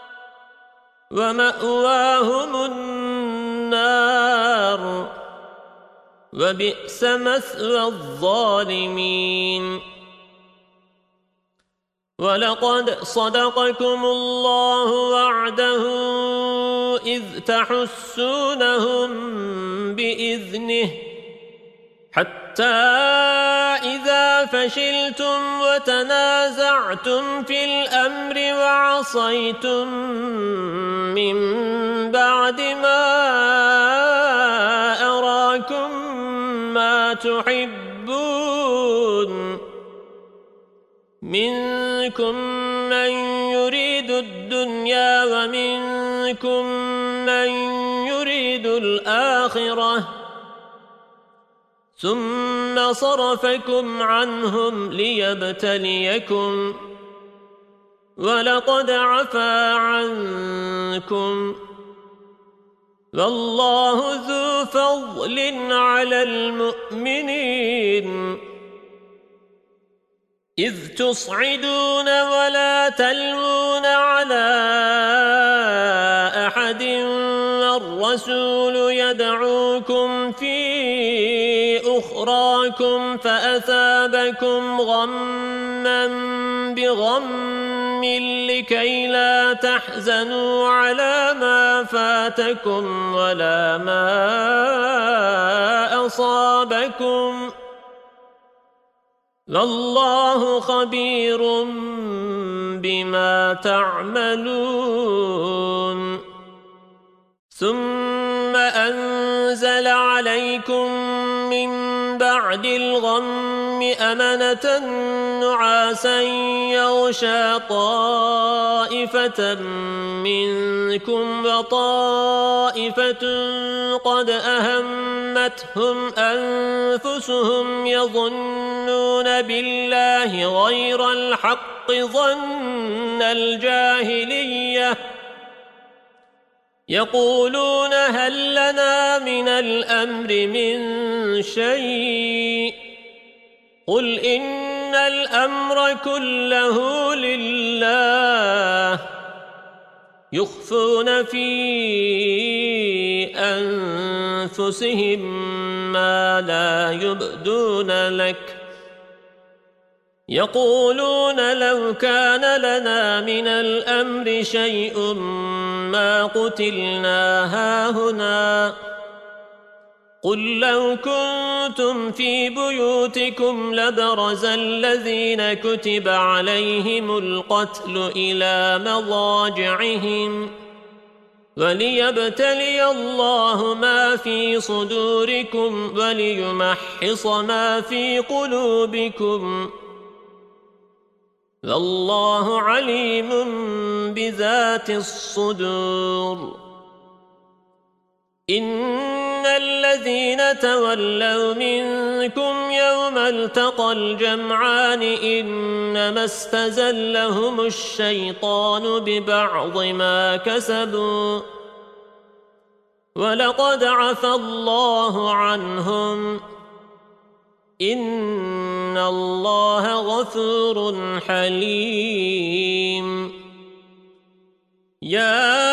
ومأواهم النار وبئس مثوى الظالمين ولقد صدقكم الله وعده إذ تحسونهم بإذنه حتى إذا فشلتم وتنازعتم في الأمر وعصيتم من بعد ما أراكم ما تحبون منكم من يريد الدنيا ومنكم من يريد الآخرة ثم صرفكم عنهم ليبتليكم ولقد عفا عنكم والله ذو فضل على المؤمنين إذ تصعدون ولا تلوون على أحد والرسول يدعوكم في أخراكم فأثابكم غمّا بغم لكي لا تحزنوا على ما فاتكم ولا ما أصابكم والله خبير بما تعملون ثم أنزل عليكم من بعد الغم أمنة نعاسا يغشى طائفة منكم وطائفة قد أهمتهم أنفسهم يظنون بالله غير الحق ظن الجاهلية يقولون هل لنا من الأمر من شيء قل إن الأمر كله لله يخفون في أنفسهم ما لا يبدون لك يقولون لو كان لنا من الأمر شيء ما قتلنا هاهنا قل لو كنتم في بيوتكم لبرز الذين كتب عليهم القتل إلى مضاجعهم وليبتلي الله ما في صدوركم وليمحص ما في قلوبكم والله عليم بذات الصدور إن الذين تولوا منكم يوم التقى الجمعان إنما استزلهم الشيطان ببعض ما كسبوا ولقد عفى الله عنهم إن الله غفور حليم يا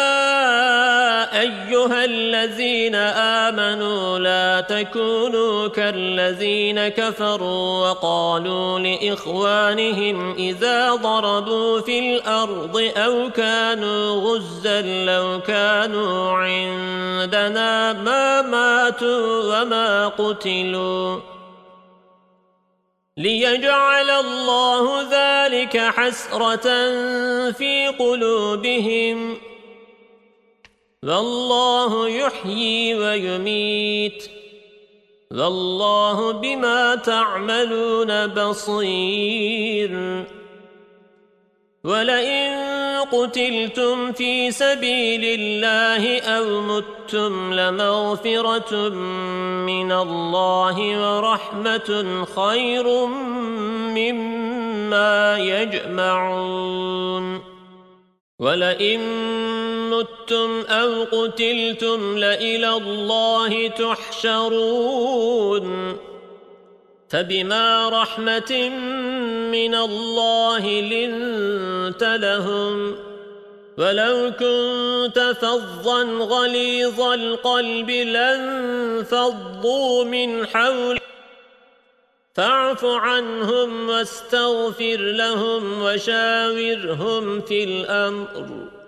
أيها الذين آمنوا لا تكونوا كالذين كفروا وقالوا لإخوانهم إذا ضربوا في الأرض أو كانوا غزا لو كانوا عندنا ما ماتوا وما قتلوا ليجعل الله ذلك حسرة في قلوبهم والله يحيي ويميت والله بما تعملون بصير ولئن قتلتم في سبيل الله أو متم لمغفرة من الله ورحمة خير مما يجمعون ولئن متم أو قتلتم لإلى الله تحشرون فبما رحمة من الله لنت لهم ولو كنت فظا غليظ القلب لانفضوا من حولك فاعف عنهم واستغفر لهم وشاورهم في الأمر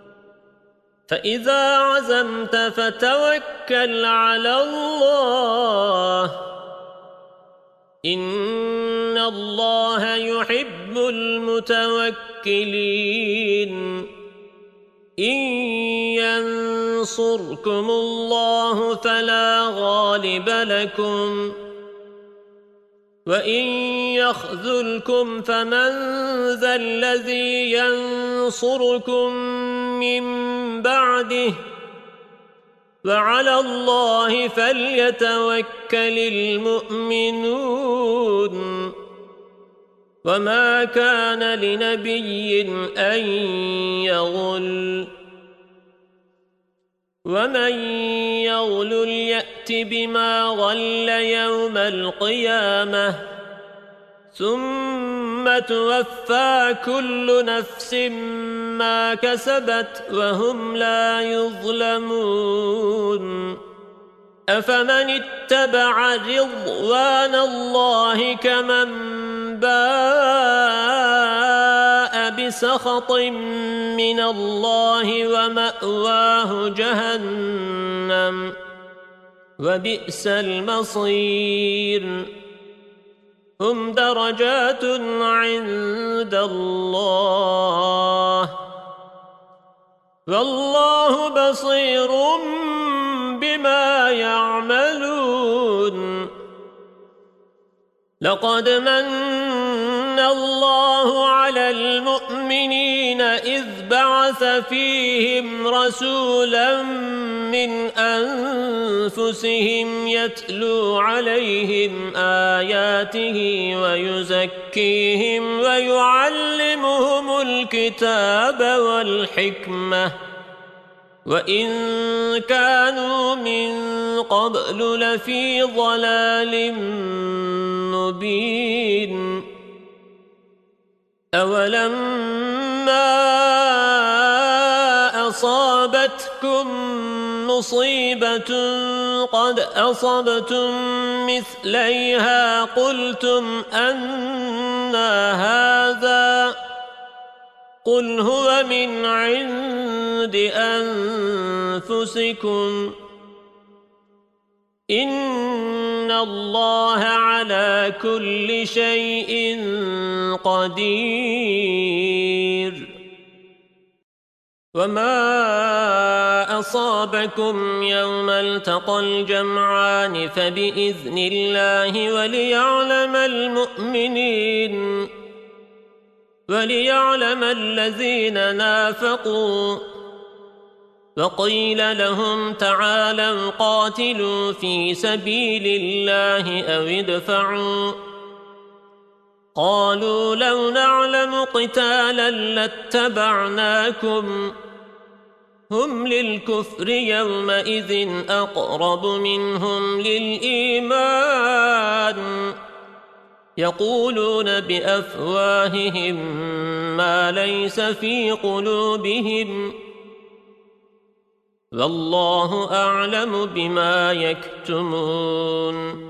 فإذا عزمت فتوكل على الله إن الله يحب المتوكلين إن ينصركم الله فلا غالب لكم وَإِن يَخْذُلْكُمْ فَمَنْ ذَا الَّذِي يَنصُرُكُمْ مِنْ بَعْدِهِ وَعَلَى اللَّهِ فَلْيَتَوَكَّلِ الْمُؤْمِنُونَ وَمَا كَانَ لِنَبِيٍّ أَنْ يَغُلَّ وَمَنْ يَغْلُلْ يَأْتِ بِمَا غَلَّ يَوْمَ الْقِيَامَةِ ثُمَّ تُوَفَّى كُلُّ نَفْسٍ مَا كَسَبَتْ وَهُمْ لا يُظْلَمُونَ أَفَمَنِ اتَّبَعَ رِضْوَانَ اللَّهِ كَمَنْ بَاءَ بِسَخَطٍ مِّنَ اللَّهِ وَمَأْوَاهُ جَهَنَّمُ وَبِئْسَ الْمَصِيرُ هُمْ دَرَجَاتٌ عِندَ اللَّهِ وَاللَّهُ بَصِيرٌ بِمَا يَعْمَلُونَ لَقَدْ مَنَّ اللَّهُ عَلَى الْمُؤْمِنِينَ إِذْ بَعَثَ فِيهِمْ رَسُولًا مِّنْ أَنفُسِهِمْ يَتْلُو عَلَيْهِمْ آيَاتِهِ وَيُزَكِّيهِمْ وَيُعَلِّمُهُمُ الْكِتَابَ وَالْحِكْمَةَ وَإِن كَانُوا مِن قَبْلُ لَفِي ضَلَالٍ مُبِينٍ أَوَلَمَّا أَصَابَتْكُم مُّصِيبَةٌ قَدْ أَصَبْتُم مِّثْلَيْهَا قُلْتُمْ أَنَّىٰ هَٰذَا قُلْ هُوَ مِنْ عِندِ أَنفُسِكُمْ إِنَّ اللَّهَ عَلَى كُلِّ شَيْءٍ قَدِيرٌ وَمَا أَصَابَكُمْ يَوْمَ الْتَقَى الْجَمْعَانِ فَبِإِذْنِ اللَّهِ وَلِيَعْلَمَ الَّذِينَ نَافَقُوا وَقِيلَ لَهُمْ تَعَالَوْا قَاتِلُوا فِي سَبِيلِ اللَّهِ أَوِ ادْفَعُوا قَالُوا لَوْ نَعْلَمُ قِتَالًا لَاتَّبَعْنَاكُمْ هُمْ لِلْكُفْرِ يَوْمَئِذٍ أَقْرَبُ مِنْهُمْ لِلْإِيمَانِ يَقُولُونَ بِأَفْوَاهِهِمْ مَا لَيْسَ فِي قُلُوبِهِمْ وَاللَّهُ أَعْلَمُ بِمَا يَكْتُمُونَ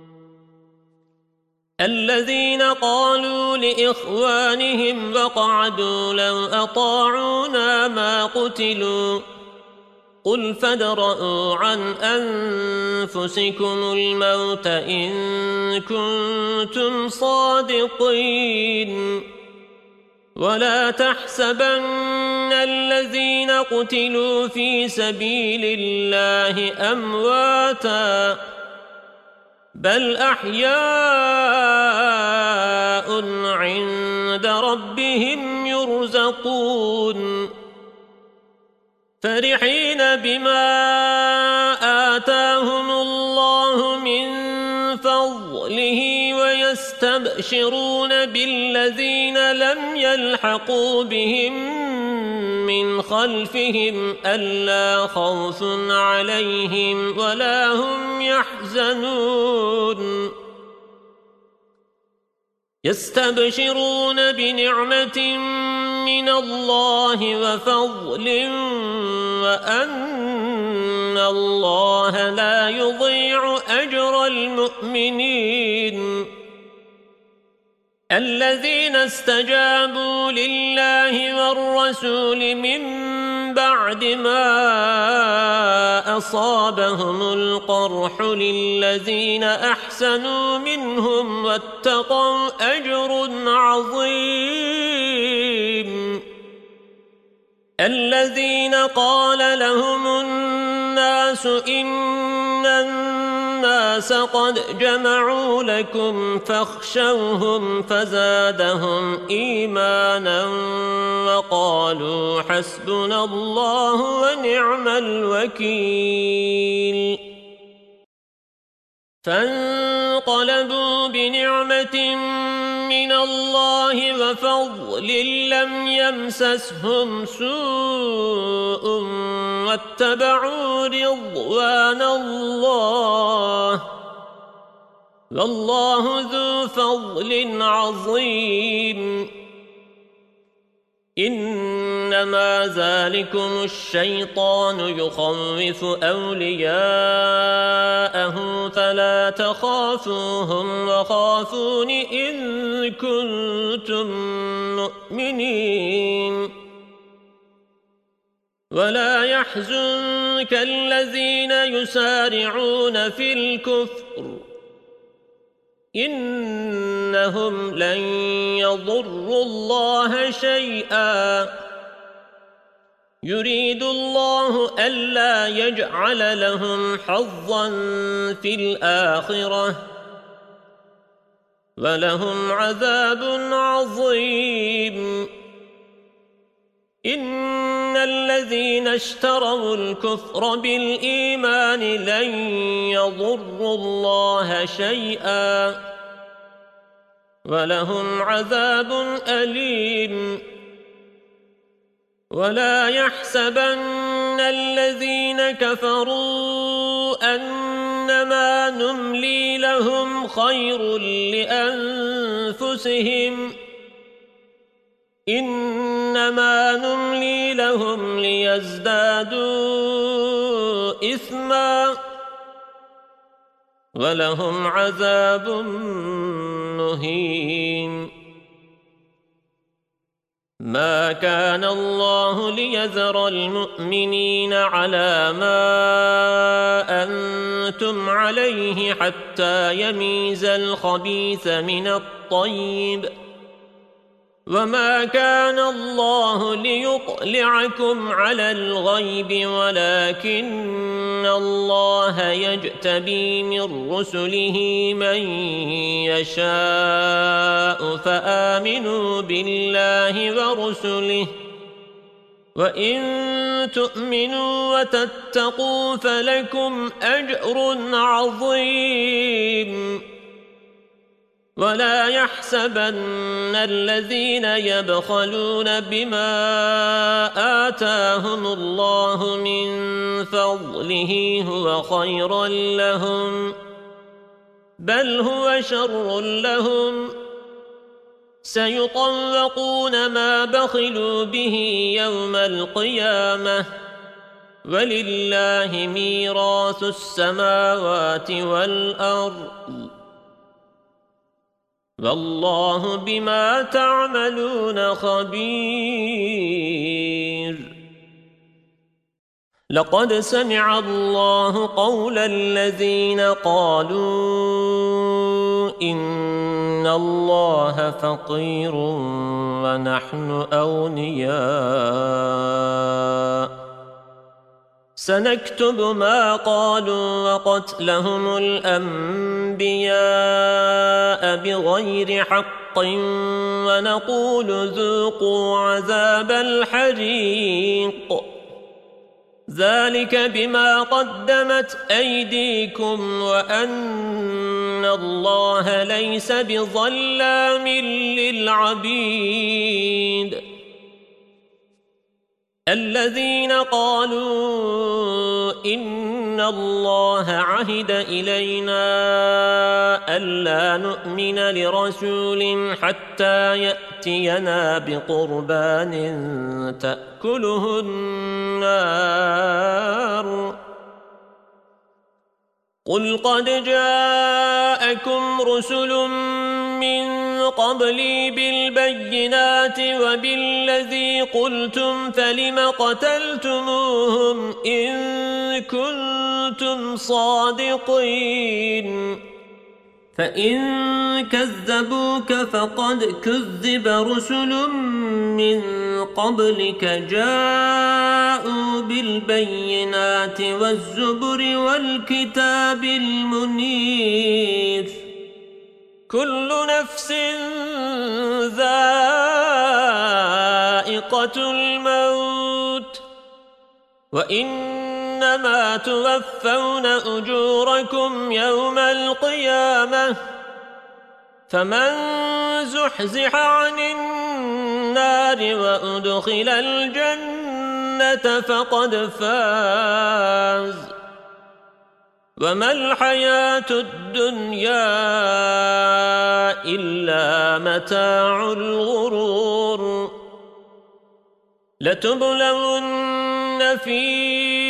الَّذِينَ قَالُوا لِإِخْوَانِهِمْ وَقَعَدُوا لَوْ أَطَاعُونَا مَا قُتِلُوا قُلْ فَادْرَءُوا عَنْ أَنفُسِكُمُ الْمَوْتَ إِن كُنتُمْ صَادِقِينَ وَلَا تَحْسَبَنَّ الَّذِينَ قُتِلُوا فِي سَبِيلِ اللَّهِ أَمْوَاتًا بَلْ أَحْيَاءٌ عِندَ رَبِّهِمْ يُرْزَقُونَ فَرِحِينَ بِمَا آتَاهُمُ اللَّهُ مِنْ فَضْلِهِ وَيَسْتَبْشِرُونَ بِالَّذِينَ لَمْ يَلْحَقُوا بِهِمْ مِنْ خَلْفِهِمْ أَلَّا خَوْفٌ عَلَيْهِمْ وَلَا هُمْ يَحْزَنُونَ يَسْتَبْشِرُونَ بِنِعْمَةٍ مِّنَ اللَّهِ وَفَضْلٍ وَأَنَّ اللَّهَ لَا يُضِيعُ أَجْرَ الْمُؤْمِنِينَ الَّذِينَ اسْتَجَابُوا لِلَّهِ وَالرَّسُولِ مِن بَعْدِ مَا أَصَابَهُمُ الْقَرْحُ لِلَّذِينَ أَحْسَنُوا مِنْهُمْ وَاتَّقَوْا أَجْرٌ عَظِيمٌ الَّذِينَ قَالَ لَهُمُ النَّاسُ إِنَّ الناس قد جمعوا لكم فاخشوهم فزادهم إيمانا وقالوا حسبنا الله ونعم الوكيل فانقلبوا بنعمة من الله وفضل لم يمسسهم سوء واتبعوا رضوان الله والله ذو فضل عظيم إنما ذلكم الشيطان يخوف أولياءه فلا تخافوهم وخافون إن كنتم مؤمنين ولا يحزنك الذين يسارعون في الكفر إنهم لن يضروا الله شيئا يريد الله ألا يجعل لهم حظا في الآخرة ولهم عذاب عظيم إن الذين اشتروا الكفر بالإيمان لن يضروا الله شيئا ولهم عذاب أليم ولا يحسبن الذين كفروا أنما نملي لهم خير لأنفسهم إنما نملي لهم ليزدادوا إثما ولهم عذاب مهين ما كان الله ليذر المؤمنين على ما أنتم عليه حتى يميز الخبيث من الطيب وما كان الله ليطلعكم على الغيب ولكن الله يجتبي من رسله من يشاء فآمنوا بالله ورسله وإن تؤمنوا وتتقوا فلكم أجر عظيم ولا يحسبن الذين يبخلون بما آتاهم الله من فضله هو خيرا لهم بل هو شر لهم سيطوقون ما بخلوا به يوم القيامة ولله ميراث السماوات والأرض والله بما تعملون خبير لقد سمع الله قول الذين قالوا إن الله فقير ونحن أغنياء سنكتب ما قالوا وقتلهم الأنبياء بغير حق ونقول ذوقوا عذاب الحريق ذلك بما قدمت أيديكم وأن الله ليس بظلام للعبيد الذين قالوا إن الله عهد إلينا ألا نؤمن لرسول حتى يأتينا بقربان تأكله النار قل قد جاءكم رسل من قبلي بالبينات وبالذي قلتم فلم قتلتموهم إن كنتم صادقين فإن كذبوك فقد كذب رسل من قبلك جاءوا بالبينات والزبر والكتاب المنير كل نفس ذائقة الموت وإنما توفون أجوركم يوم القيامة فمن زحزح عن النار وأدخل الجنة فقد فاز وما الحياة الدنيا إلا متاع الغرور لتبلون في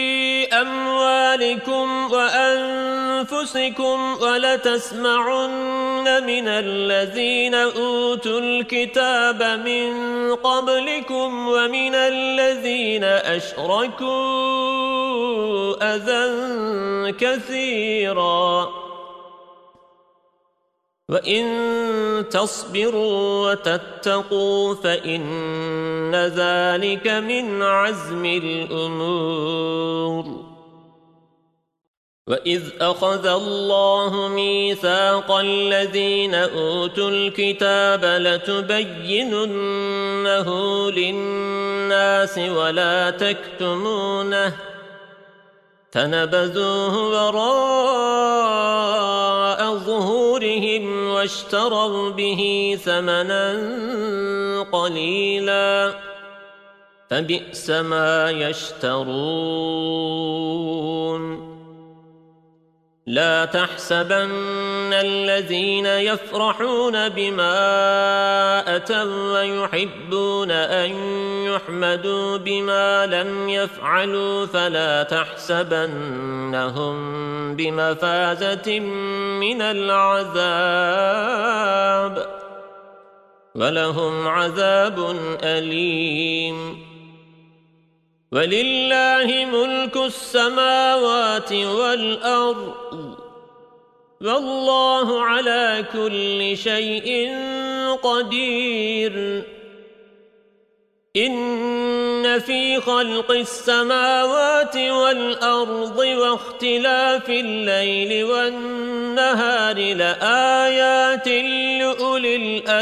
أموالكم وأنفسكم ولتسمعن من الذين أوتوا الكتاب من قبلكم ومن الذين أشركوا أذى كثيرا وإن تصبروا وتتقوا فإن ذلك من عزم الأمور وإذ أخذ الله ميثاق الذين أوتوا الكتاب لتبيننه للناس ولا تكتمونه فنبذوه وراء ظهورهم واشتروا به ثمنا قليلا فبئس ما يشترون لا تحسبن الذين يفرحون بما أتوا ويحبون أن يحمدوا بما لم يفعلوا فلا تحسبنهم بمفازة من العذاب ولهم عذاب أليم ولله ملك السماوات والأرض والله على كل شيء قدير إن في خلق السماوات والأرض واختلاف الليل والنهار لآيات لأولي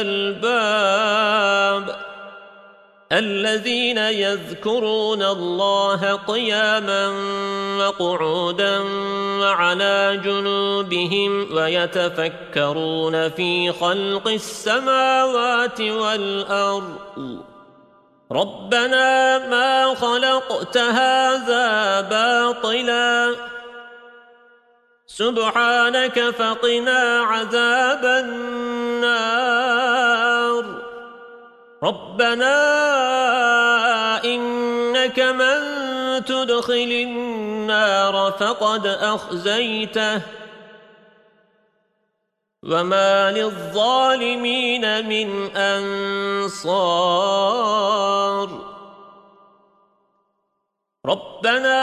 الألباب الذين يذكرون الله قياما وقعودا وعلى جنوبهم ويتفكرون في خلق السماوات والأرض ربنا ما خلقت هذا باطلا سبحانك فقنا عذاب النار ربنا إنك من تدخل النار فقد أخزيته وما للظالمين من أنصار ربنا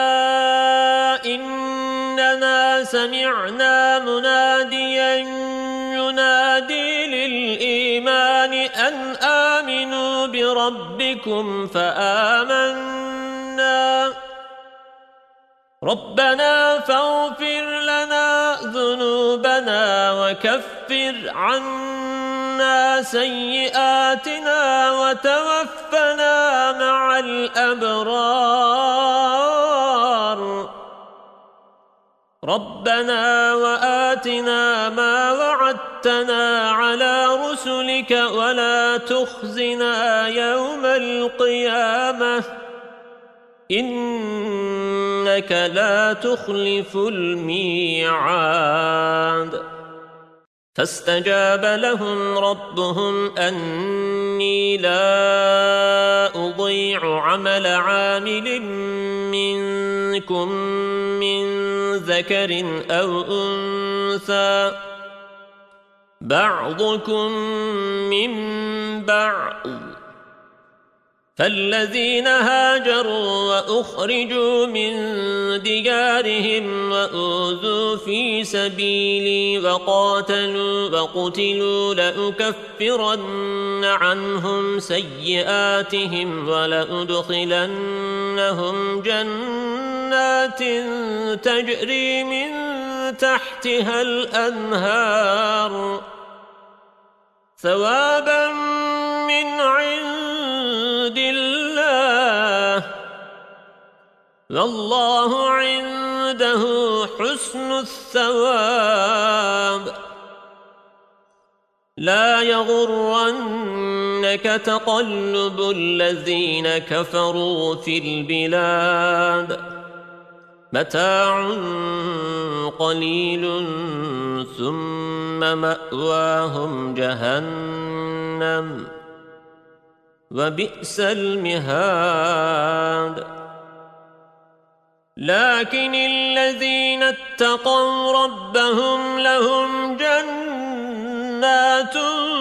إننا سمعنا مناديا ينادي للإيمان أن آمنوا بربكم فآمنا ربنا فاغفر لنا ذنوبنا وكفر عنا سيئاتنا وتوفنا مع الأبرار ربنا وآتنا ما وعدتنا على رسلك ولا تخزنا يوم القيامة إنك لا تخلف الميعاد فاستجاب لهم ربهم أني لا أضيع عمل عامل منكم من ذكر أو أنثى بعضكم من بعض فالذين هاجروا وأخرجوا من ديارهم وأوذوا في سبيلي وقتلوا لأكفرن عنهم سيئاتهم ولأدخلنهم جنات تجري من تحتها الأنهار ثوابا من عند الله والله عنده حسن الثواب. لا يغرنك تقلب الذين كفروا في البلاد متاع قليل ثم مأواهم جهنم وبئس المهاد. لكن الذين اتقوا ربهم لهم جنات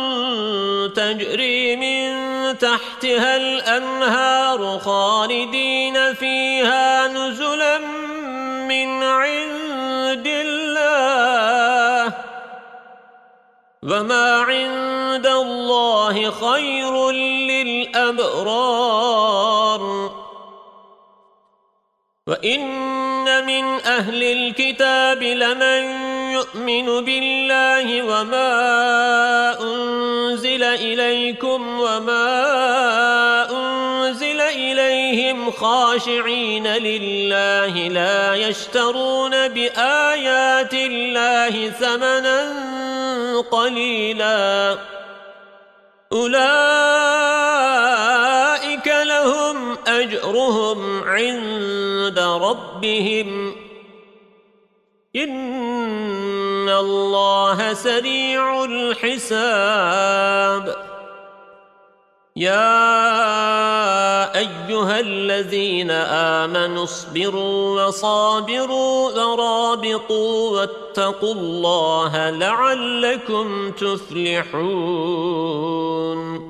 تجري من تحتها الأنهار خالدين فيها نزلا من عند الله وما عند الله خير للأبرار. وإن من أهل الكتاب لمن يؤمن بالله وما أنزل إليكم وما أنزل إليهم خاشعين لله لا يشترون بآيات الله ثمنا قليلا أولئك لهم أجرهم عند ربهم إن الله سريع الحساب. يا أيها الذين آمنوا اصبروا وصابروا ورابطوا واتقوا الله لعلكم تفلحون.